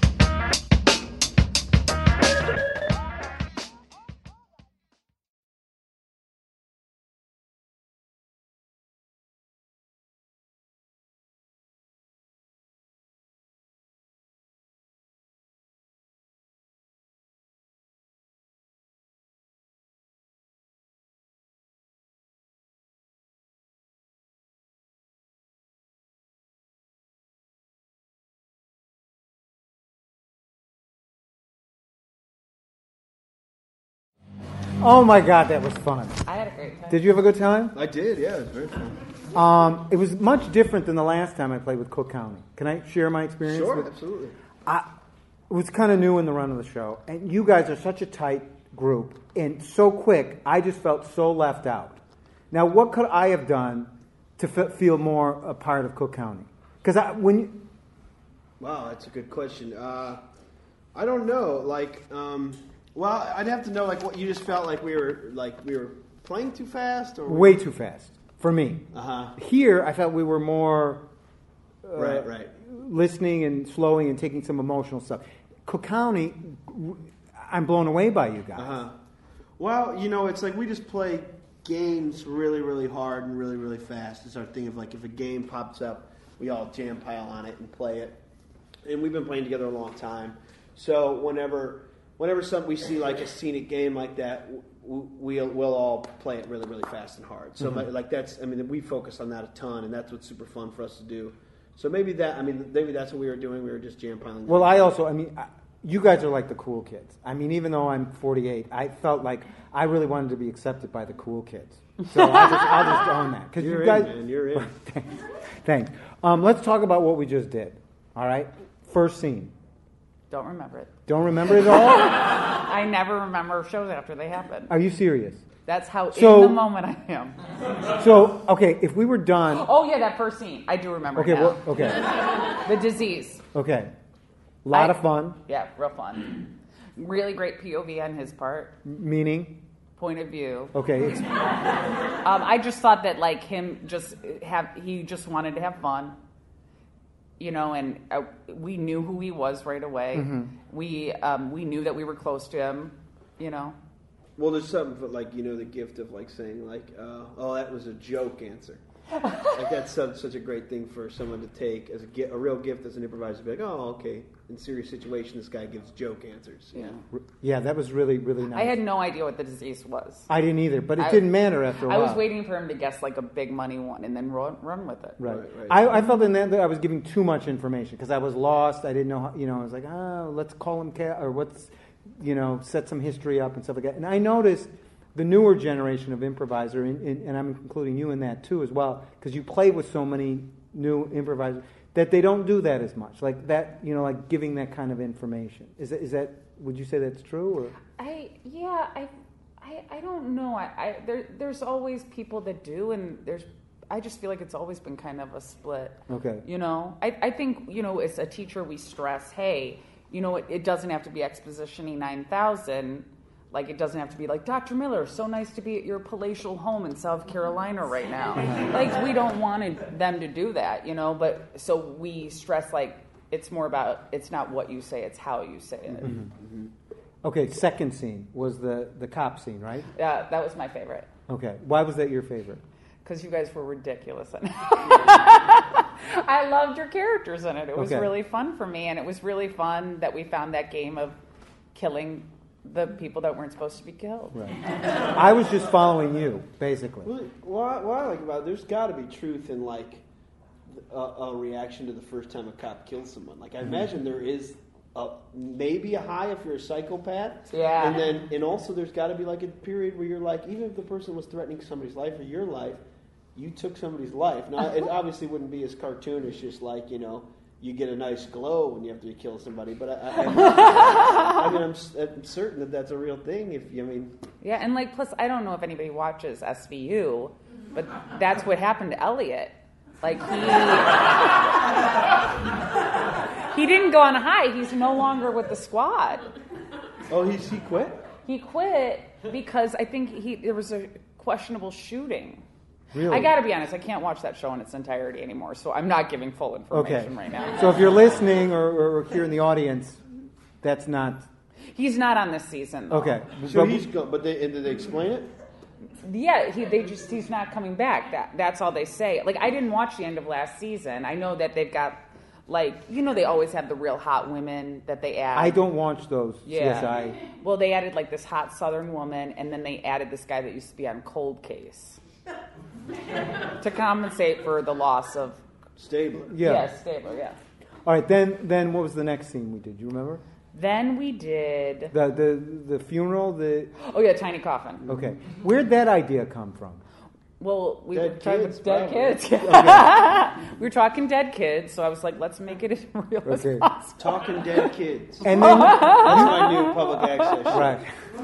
Oh my God, that was fun. I had a great time. Did you have a good time? I did, yeah. It was very fun. Um, it was much different than the last time I played with Cook County. Can I share my experience? Sure, with- absolutely. I, it was kind of new in the run of the show, and you guys are such a tight group and so quick. I just felt so left out. Now, what could I have done to f- feel more a part of Cook County? Because when you, Wow, that's a good question. Uh, I don't know. Like, um, well, I'd have to know. Like, what you just felt like we were like we were playing too fast, or way too fast for me. Uh huh. Here, I felt we were more uh, Right, right. listening and slowing and taking some emotional stuff. Cook County, I'm blown away by you guys. Uh huh. Well, you know, it's like we just play games really, really hard and really, really fast. It's our thing of like if a game pops up, we all jam pile on it and play it. And we've been playing together a long time, so whenever whenever some we see like a scenic game like that, w- we'll we'll all play it really, really fast and hard. So Mm-hmm. like that's I mean we focus on that a ton, and that's what's super fun for us to do. So maybe that I mean maybe that's what we were doing. We were just jam piling. Well, I also, I mean, I, you guys are like the cool kids. I mean, even though I'm forty-eight, I felt like I really wanted to be accepted by the cool kids. So I'll just, I'll just own that. Because You're you guys, in, man. You're in. Thanks. Thanks. Um, let's talk about what we just did. All right. First scene. Don't remember it. Don't remember it all? I never remember shows after they happen. Are you serious? That's how So- in the moment I am. So, okay, if we were done. Oh yeah, that first scene. I do remember Okay, it now. well, okay, The disease. okay. A lot I- of fun. Yeah, real fun. Really great P O V on his part. Meaning? Point of view. Okay. It's, Um, I just thought that like him just have he just wanted to have fun, you know, and uh, we knew who he was right away. Mm-hmm. We um, we knew that we were close to him, you know. Well, there's something for, like, you know, the gift of, like, saying, like, uh, oh, that was a joke answer. Like, that's such, such a great thing for someone to take as a, gi- a real gift as an improviser. Be like, oh, okay, in serious situation, this guy gives joke answers. You Yeah. know? yeah, that was really, really nice. I had no idea what the disease was. I didn't either, but it I- didn't matter after a I while. was waiting for him to guess like a big money one and then run, run with it. Right. Right, right. I, I felt in that, that I was giving too much information because I was lost. I didn't know how, you know, I was like, oh, let's call him, Ca- or let's, you know, set some history up and stuff like that. And I noticed the newer generation of improviser, and, and, and I'm including you in that too as well, because you play with so many new improvisers, that they don't do that as much. Like that, you know, like giving that kind of information. Is that, is that would you say that's true? Or I yeah I I, I don't know. I, I there there's always people that do, and there's I just feel like it's always been kind of a split. Okay. You know, I I think you know as a teacher we stress, hey, you know, it, it doesn't have to be expositioning nine thousand. Like, it doesn't have to be like, Doctor Miller, so nice to be at your palatial home in South Carolina right now. Like, we don't want them to do that, you know, but so we stress, like, it's more about, it's not what you say, it's how you say it. Mm-hmm. Okay, second scene was the, the cop scene, right? Yeah, that was my favorite. Okay. Why was that your favorite? because you guys were ridiculous in it. I loved your characters in it. It was Okay. really fun for me, and it was really fun that we found that game of killing the people that weren't supposed to be killed. Right. I was just following you, basically. Well, what I, what I like about it, there's got to be truth in like a, a reaction to the first time a cop kills someone. Like I imagine there is a, maybe a high if you're a psychopath. Yeah. And then and also there's got to be like a period where you're like, even if the person was threatening somebody's life or your life, you took somebody's life. Now it obviously wouldn't be as cartoonish, just like you know. You get a nice glow when you have to kill somebody, but I, I, I, I mean, I'm, I'm certain that that's a real thing. If you, I mean, Yeah, and like, plus, I don't know if anybody watches S V U, but that's what happened to Elliot. Like, he he didn't go on a high. He's no longer with the squad. oh, he's he quit. He quit because I think he there was a questionable shooting. Really? I got to be honest, I can't watch that show in its entirety anymore, so I'm not giving full information Okay. right now. So if you're listening or, or here in the audience, that's not... He's not on this season, though. Okay. So But- he's go, but they, did they explain it? Yeah, he, they just he's not coming back. That that's all they say. Like, I didn't watch the end of last season. I know that they've got, like, you know, they always have the real hot women that they add. I don't watch those. Yeah. C S I. Well, they added like this hot Southern woman, and then they added this guy that used to be on Cold Case to compensate for the loss of. Stabler. Yeah. Yes, Stabler. Yeah. All right, then then what was the next scene we did? Do you remember? Then we did. The the the funeral, the... Oh yeah, Tiny Coffin. Okay. Where'd that idea come from? Well, we Dead were talking kids, dead probably. kids. We were talking dead kids, so I was like, let's make it as real Okay. as possible. Talking dead kids. And then... That's my new public access show. Right.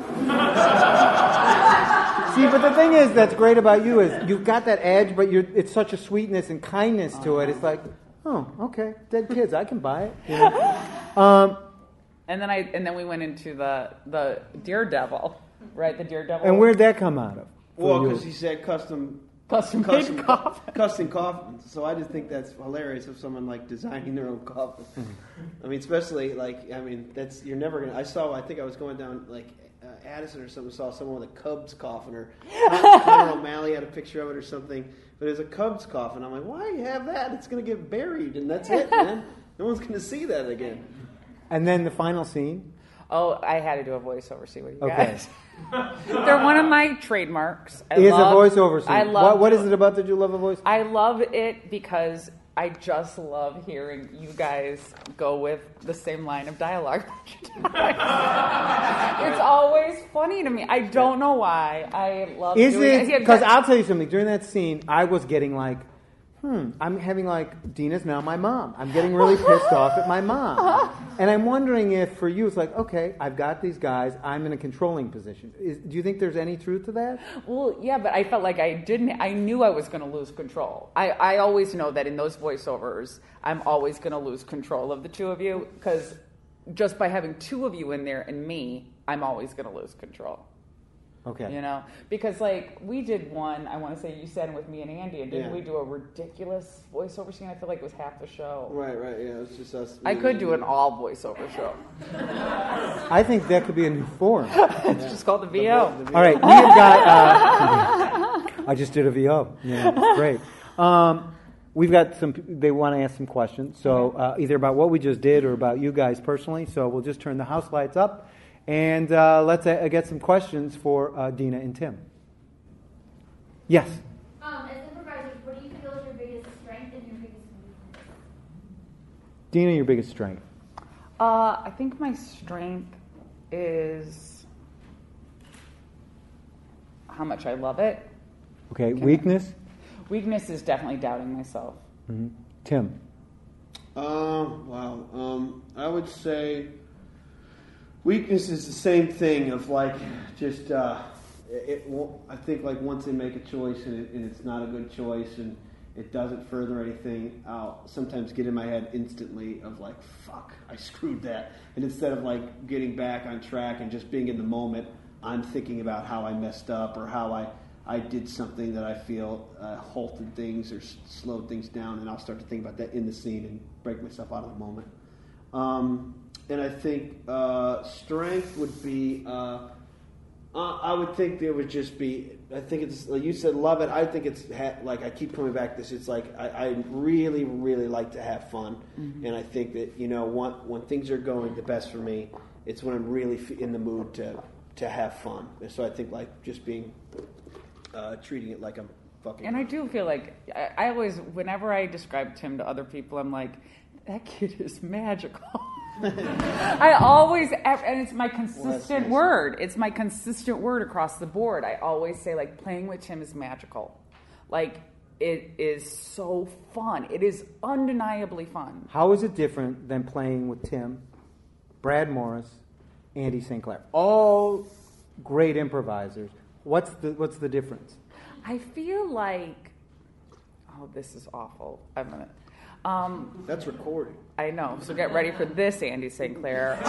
See, but the thing is, that's great about you is you've got that edge, but you're, it's such a sweetness and kindness to it. It's like, oh, okay, dead kids, I can buy it. You know? um, And then I and then we went into the the Daredevil, right? The Daredevil. and where'd that come out of? for Well, you? because he said custom, Custom made custom, coffin. custom coffins. So I just think that's hilarious of someone like designing their own coffin. I mean, especially like I mean, that's you're never gonna. I saw. I think I was going down like uh, Addison or something. Saw someone with a Cubs coffin or Conor O'Malley had a picture of it or something. But it's a Cubs coffin. I'm like, why you have that? It's gonna get buried, and that's it, man. No one's gonna see that again. And then the final scene. Oh, I had to do a voiceover. See what you Okay. guys. They're one of my trademarks. I Is love, a voiceover scene. I love. What, what is it about that you love a voice? I love it because I just love hearing you guys go with the same line of dialogue. It's always funny to me. I don't know why. I love Is doing it? Yeah, Because that- I'll tell you something. During that scene, I was getting like, hmm, I'm having like, Dina's now my mom. I'm getting really pissed off at my mom. And I'm wondering if for you it's like, okay, I've got these guys. I'm in a controlling position. Is, do you think there's any truth to that? Well, yeah, but I felt like I didn't. I knew I was going to lose control. I, I always know that in those voiceovers, I'm always going to lose control of the two of you because just by having two of you in there and me, I'm always going to lose control. Okay. You know, because like we did one. I want to say you sat in with me and Andy, and didn't Yeah. we do a ridiculous voiceover scene? I feel like it was half the show. Right, right. Yeah, it's just us. I could do an all voiceover show. I think that could be a new form. It's just called the V O. All right, we have got. Uh, I just did a V O. Yeah, it's great. Um, we've got some. They want to ask some questions. So uh, either about what we just did or about you guys personally. So we'll just turn the house lights up, and uh, let's uh, get some questions for uh, Dina and Tim. Yes. Um, as improvisers, what do you feel is your biggest strength and your biggest weakness? Dina, your biggest strength. Uh, I think my strength is how much I love it. Okay. Can I- Weakness. Weakness is definitely doubting myself. Mm-hmm. Tim. Um, wow. Um, I would say weakness is the same thing of like just uh, it, it won't- I think like once they make a choice and, it, and it's not a good choice and it doesn't further anything, I'll sometimes get in my head instantly of like, fuck, I screwed that. And instead of like getting back on track and just being in the moment, I'm thinking about how I messed up or how I, I did something that I feel uh, halted things or s- slowed things down, and I'll start to think about that in the scene and break myself out of the moment. Um, and I think uh, strength would be, uh, uh, I would think there would just be I think it's like you said, love it. I think it's ha- like I keep coming back to this. It's like I, I really, really like to have fun, mm-hmm. and I think that you know when when things are going the best for me, it's when I'm really in the mood to to have fun. And so I think like just being uh, treating it like I'm fucking. And I do feel like I, I always, whenever I describe Tim to other people, I'm like, that kid is magical. I always, and it's my consistent well, nice. word. It's my consistent word across the board. I always say, like, playing with Tim is magical. Like, it is so fun. It is undeniably fun. How is it different than playing with Tim, Brad Morris, Andy Saint Clair? All great improvisers. What's the What's the difference? I feel like, oh, this is awful. I'm gonna. Um, That's recording. I know. So get ready for this, Andy Saint Clair. Um,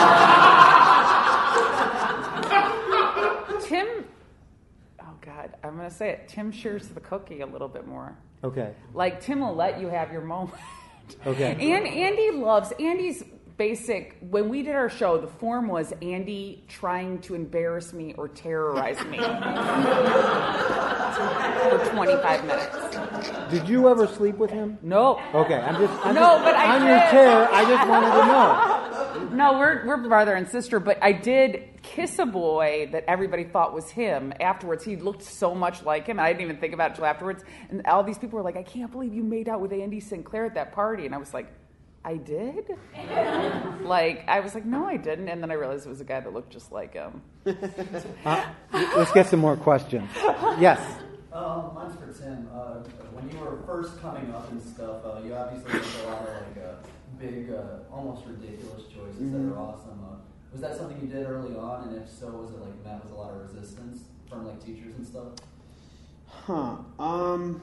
Tim, oh God, I'm going to say it. Tim shares the cookie a little bit more. Okay. Like, Tim will let you have your moment. Okay. And Andy loves, Andy's basic, when we did our show, the form was Andy trying to embarrass me or terrorize me for twenty-five minutes. Did you ever sleep with him? No. Okay, I'm just I'm no, just, but I on did. your chair. I just wanted to know. No, we're we're brother and sister, but I did kiss a boy that everybody thought was him. Afterwards, he looked so much like him, and I didn't even think about it until afterwards. And all these people were like, "I can't believe you made out with Andy Saint Clair at that party," and I was like, I did? Like, I was like, no, I didn't. And then I realized it was a guy that looked just like him. uh, let's get some more questions. Yes? Um, mine's for Tim. Uh, when you were first coming up and stuff, uh, you obviously made a lot of, like, uh, big, uh, almost ridiculous choices mm-hmm. that are awesome. Uh, was that something you did early on? And if so, was it, like, met with a lot of resistance from, like, teachers and stuff? Huh. Um...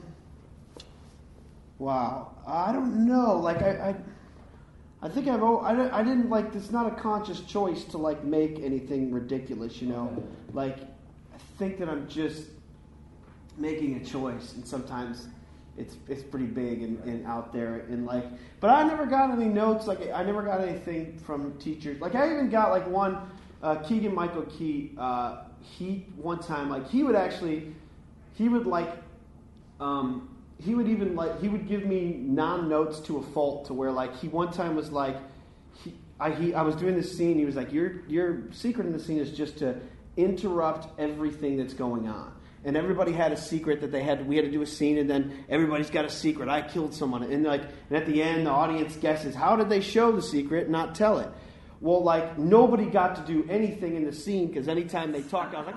Wow. I don't know. Like, I... I I think I've, I, I didn't like, it's not a conscious choice to like make anything ridiculous, you know, like, I think that I'm just making a choice, and sometimes it's it's pretty big and, and out there, and like, but I never got any notes, like, I never got anything from teachers, like, I even got like one, uh, Keegan Michael Key, uh, he, one time, like, he would actually, he would like, um, He would even like he would give me non-notes to a fault, to where like he one time was like he I he I was doing this scene, he was like, your your secret in the scene is just to interrupt everything that's going on. And everybody had a secret that they had we had to do a scene, and then everybody's got a secret. I killed someone, and like and at the end the audience guesses, how did they show the secret, not tell it? Well, like, nobody got to do anything in the scene, because anytime they talked, I was like,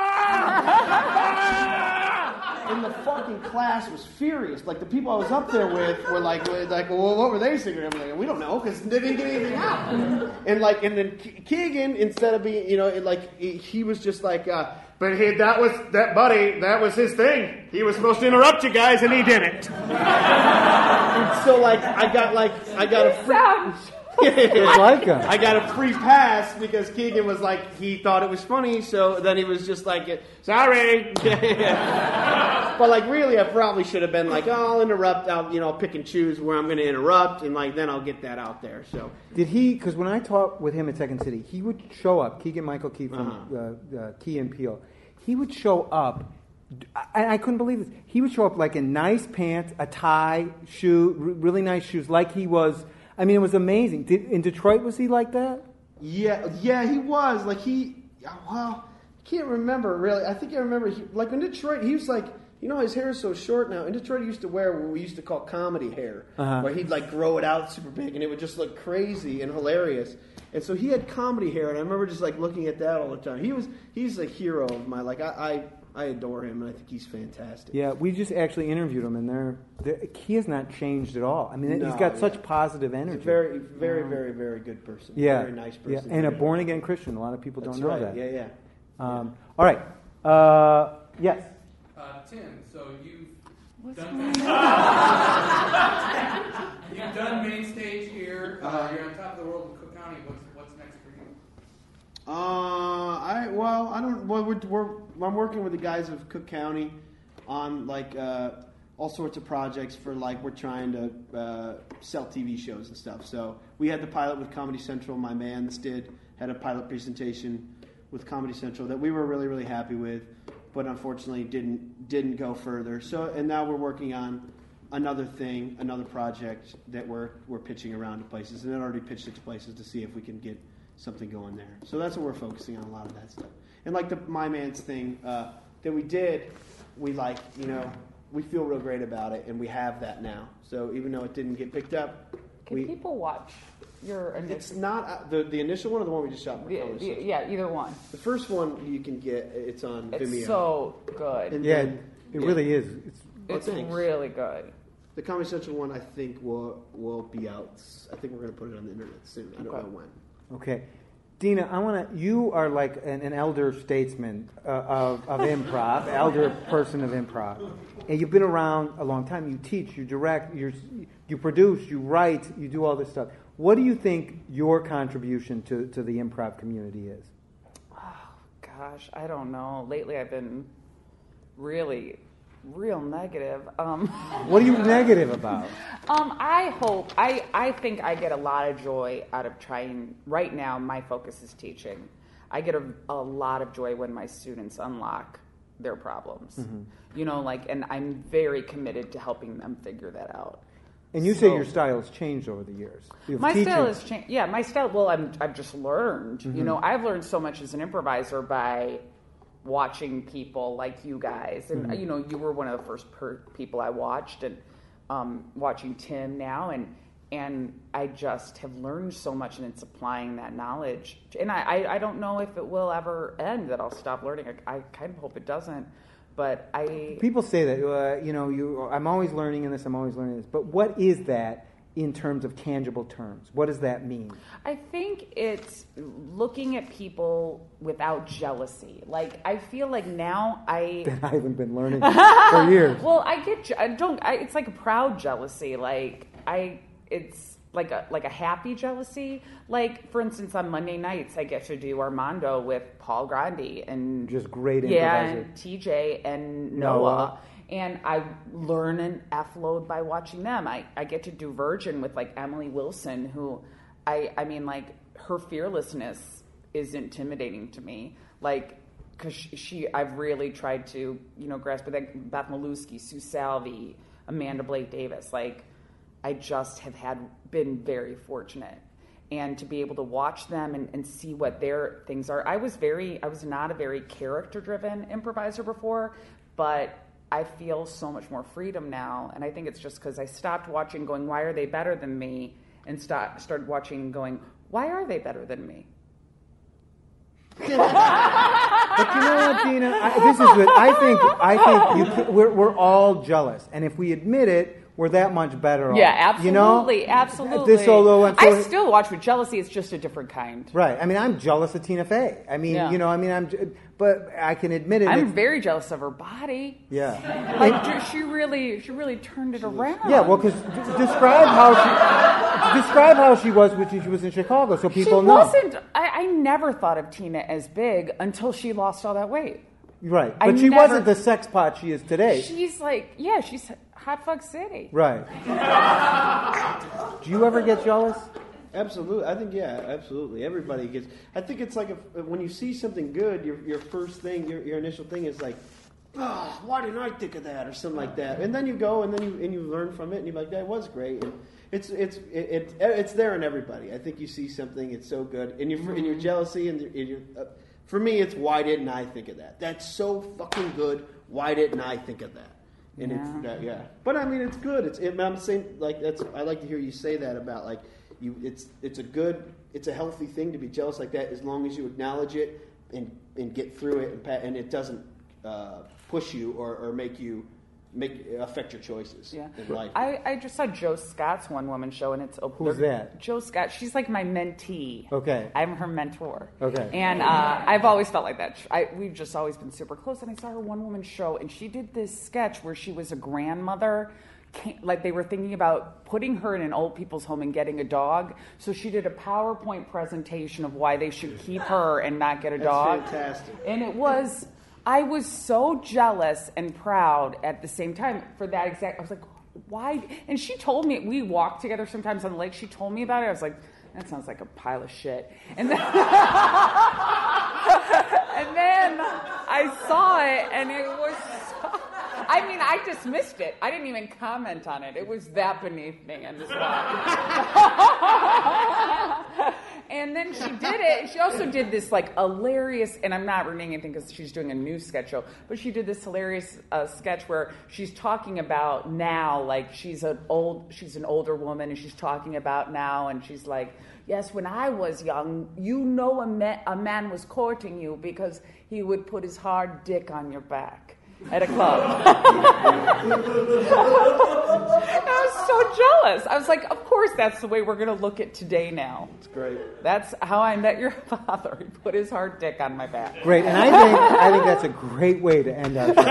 ah! And the fucking class was furious. Like, the people I was up there with were like, were like, well, what were they singing? I'm like, we don't know, because they didn't get anything out. And like, and then Keegan, instead of being, you know, it, like, he was just like, uh, but he, that was, that buddy, that was his thing. He was supposed to interrupt you guys, and he didn't. And so, like, I got, like, I got a free... like him. I got a free pass because Keegan was like, he thought it was funny, so then he was just like, sorry. But like, really, I probably should have been like, oh, I'll interrupt, I'll, you know, I'll pick and choose where I'm going to interrupt, and like, then I'll get that out there. So did he, because when I talked with him at Second City, he would show up, Keegan Michael Key from uh-huh. uh, uh, Key and Peele, he would show up, I, I couldn't believe this, he would show up like in nice pants, a tie, shoe, r- really nice shoes, like he was, I mean, it was amazing. Did, in Detroit, was he like that? Yeah, yeah, he was. Like, he, well, I can't remember, really. I think I remember, he, like, in Detroit, he was like, you know, his hair is so short now. In Detroit, he used to wear what we used to call comedy hair, uh-huh. where he'd, like, grow it out super big, and it would just look crazy and hilarious. And so he had comedy hair, and I remember just, like, looking at that all the time. He was, he's a hero of mine. Like, I... I I adore him, and I think he's fantastic. Yeah, we just actually interviewed him, and they're, they're, he has not changed at all. I mean, no, he's got yeah. such positive energy. He's a very, very, very, very good person. Yeah. Very nice person. Yeah. And a born-again Christian. A lot of people That's don't know right. that. Yeah, yeah. Um, yeah. All right. Uh, yes? Uh, Tim, so you've What's done... you've done main stage here. Uh, uh, you're on top of the world in Cook County. What's, what's next for you? Uh, I well, I don't. Well, we're, we're I'm working with the guys of Cook County on like uh, all sorts of projects for like we're trying to uh, sell T V shows and stuff. So we had the pilot with Comedy Central. My man's did had a pilot presentation with Comedy Central that we were really really happy with. but unfortunately didn't didn't go further. So and now we're working on another thing, another project that we're we're pitching around to places, and then already pitched it to places to see if we can get something going there. So that's what we're focusing on, a lot of that stuff. And like the My Man's thing uh, that we did, we like, you know, we feel real great about it, and we have that now. So even though it didn't get picked up, Can we, people watch your initial? it's not uh, the the initial one or the one we just shot. The, the, yeah, either one. The first one you can get, it's on It's Vimeo. so good. And Yeah, then- it yeah. really is. It's, Well, It's thanks. really good. The Comedy Central one, I think, will will be out. I think we're going to put it on the internet soon. I don't Okay. know when. okay. Dina, I want to. You are like an, an elder statesman uh, of, of improv, elder person of improv, and you've been around a long time. You teach, you direct, you you produce, you write, you do all this stuff. What do you think your contribution to, to the improv community is? Oh, gosh, I don't know. Lately I've been really, real negative. Um, What are you negative about? um, I hope, I, I think I get a lot of joy out of trying, right now my focus is teaching. I get a, a lot of joy when my students unlock their problems. Mm-hmm. You know, like, and I'm very committed to helping them figure that out. And you say So- your style has changed over the years. You've My teaching- style has changed. Yeah, my style. Well, I'm, I've just learned. Mm-hmm. You know, I've learned so much as an improviser by watching people like you guys, and Mm-hmm. you know, you were one of the first per- people I watched, and um, watching Tim now, and and I just have learned so much, and it's applying that knowledge. And I, I, I don't know if it will ever end. That I'll stop learning. I, I kind of hope it doesn't. But I People say that, uh, you know, you. I'm always learning in this, I'm always learning this. But what is that in terms of tangible terms? What does that mean? I think it's looking at people without jealousy. Like, I feel like now I... That I haven't been learning for years. Well, I get... je- I don't... I, it's like a proud jealousy. Like, I... It's like a like a happy jealousy. Like, for instance, on Monday nights, I get to do Armando with Paul Grandi and... Just great Yeah, improviser. and T J and Noah. Noah. And I learn an F load by watching them. I, I get to do Virgin with like Emily Wilson, who I I mean like her fearlessness is intimidating to me. Like, because she, she I've really tried to you know grasp with like Beth Malusky, Sue Salvi, Amanda Blake Davis. Like, I just have had been very fortunate. And to be able to watch them and, and see what their things are. I was very I was not a very character driven improviser before, but I feel so much more freedom now, and I think it's just because I stopped watching going, why are they better than me, and start, started watching going, why are they better than me? But you know what, Gina? I, this is good. I think I think you, we're we're all jealous, and if we admit it, we're that much better off. Yeah, absolutely, You know? absolutely. This although I'm I so- still watch with jealousy. It's just a different kind. Right. I mean, I'm jealous of Tina Fey. I mean, Yeah. you know, I mean, I'm, j- but I can admit it. I'm it's- very jealous of her body. Yeah. Like, ju- she really, she really turned it around. Yeah. Well, because describe how she describe how she was when she was in Chicago, so people she know. wasn't. I, I never thought of Tina as big until she lost all that weight. Right. I But she never- wasn't the sex pot she is today. She's like, yeah, she's hot fuck city. Right. Do you ever get jealous? Absolutely, I think yeah, absolutely. Everybody gets. I think it's like a, when you see something good, your your first thing, your your initial thing is like, oh, why didn't I think of that, or something like that. And then you go and then you and you learn from it, and you're like, that was great. And it's it's it, it it's there in everybody. I think you see something, it's so good, and your in your jealousy and in your. Uh, for me, it's why didn't I think of that? That's so fucking good. Why didn't I think of that? And Yeah. it's that, yeah. But I mean, it's good. It's it, I'm saying like that's. I like to hear you say that about like. You, it's it's a good, it's a healthy thing to be jealous like that as long as you acknowledge it and and get through it and, pa- and it doesn't uh, push you or, or make you make affect your choices Yeah. in life. I, I just saw Joe Scott's one woman show, and it's a, Who's that? Joe Scott. She's like my mentee. Okay. I'm her mentor. Okay. And uh, I've always felt like that. I, we've just always been super close. And I saw her one woman show, and she did this sketch where she was a grandmother. Came, like they were thinking about putting her in an old people's home and getting a dog. So she did a PowerPoint presentation of why they should keep her and not get a That's dog. fantastic. And it was, I was so jealous and proud at the same time for that exact, I was like, why? And she told me, we walked together sometimes on the lake. She told me about it. I was like, that sounds like a pile of shit. And then, and then I saw it, and it was so, I mean, I dismissed it. I didn't even comment on it. It was that beneath me, and just walked. And then she did it. She also did this like hilarious, and I'm not ruining anything because she's doing a new sketch show, but she did this hilarious uh, sketch where she's talking about now, like she's an old, she's an older woman, and she's talking about now, and she's like, yes, when I was young, you know a, ma- a man was courting you because he would put his hard dick on your back at a club. I was so jealous. I was like, of course that's the way we're going to look at today now. It's great. That's how I met your father. He put his hard dick on my back. Great, and I think I think that's a great way to end our show.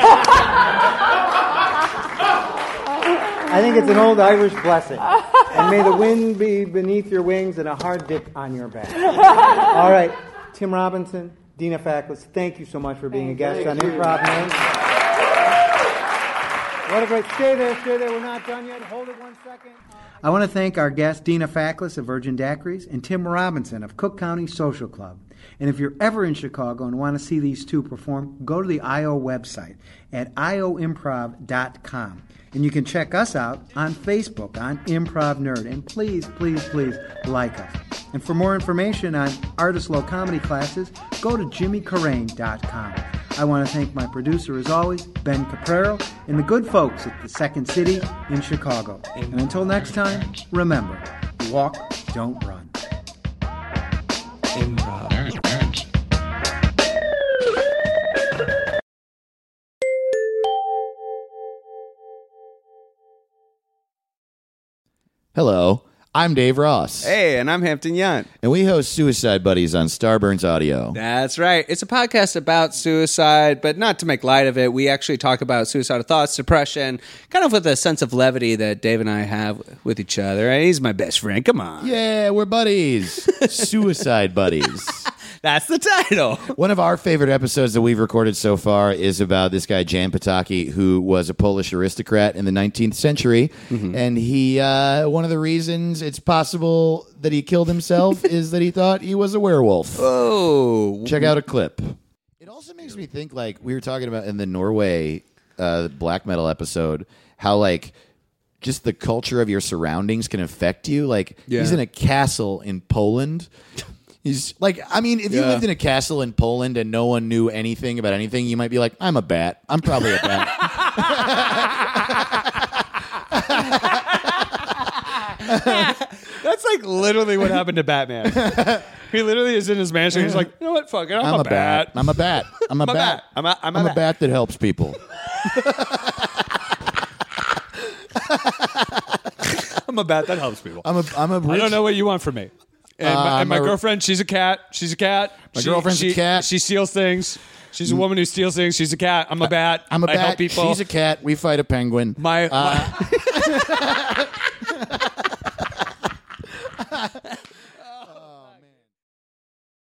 I think it's an old Irish blessing. And may the wind be beneath your wings and a hard dick on your back. All right, Tim Robinson, Dina Fackles, thank you so much for being a guest on Improv Nerds. What a great... Stay there, stay there. We're not done yet. Hold it one second. I want to thank our guests, Dina Fackles of Virgin Daiquiris and Tim Robinson of Cook County Social Club. And if you're ever in Chicago and want to see these two perform, go to the I O website at I O improv dot com. And you can check us out on Facebook on Improv Nerd. And please, please, please like us. And for more information on Artist Low comedy classes, go to jimmy carrane dot com. I want to thank my producer, as always, Ben Caprero, and the good folks at the Second City in Chicago. And until next time, remember, walk, don't run. Improv. Nerds. Nerds. Hello, I'm Dave Ross. Hey, and I'm Hampton Yount. And we host Suicide Buddies on Starburns Audio. That's right. It's a podcast about suicide, but not to make light of it. We actually talk about suicidal thoughts, depression, kind of with a sense of levity that Dave and I have with each other. He's my best friend. Come on. Yeah, we're buddies. Suicide Buddies. That's the title. One of our favorite episodes that we've recorded so far is about this guy, Jan Potocki, who was a Polish aristocrat in the nineteenth century. Mm-hmm. And he, uh, one of the reasons it's possible that he killed himself is that he thought he was a werewolf. Oh. Check out a clip. It also makes me think, like, we were talking about in the Norway uh, black metal episode, how, like, just the culture of your surroundings can affect you. Like, yeah. He's in a castle in Poland. He's like, I mean, if you Yeah. lived in a castle in Poland and no one knew anything about anything, you might be like, I'm a bat. I'm probably a bat. That's like literally what happened to Batman. He literally is in his mansion. He's like, you know what? Fuck it. I'm, I'm a, a bat. bat. I'm a bat. I'm a I'm a bat. bat. I'm a, I'm a I'm a bat. bat that helps people. I'm a bat that helps people. I'm a. I'm a. Rich, I don't know what you want from me. And Uh, my, and my I'm a- girlfriend, she's a cat. She's a cat. My She- girlfriend's a she- cat. She steals things. She's a woman who steals things. She's a cat. I'm a bat. I'm a I help bat. people. She's a cat. We fight a penguin. My, Uh, my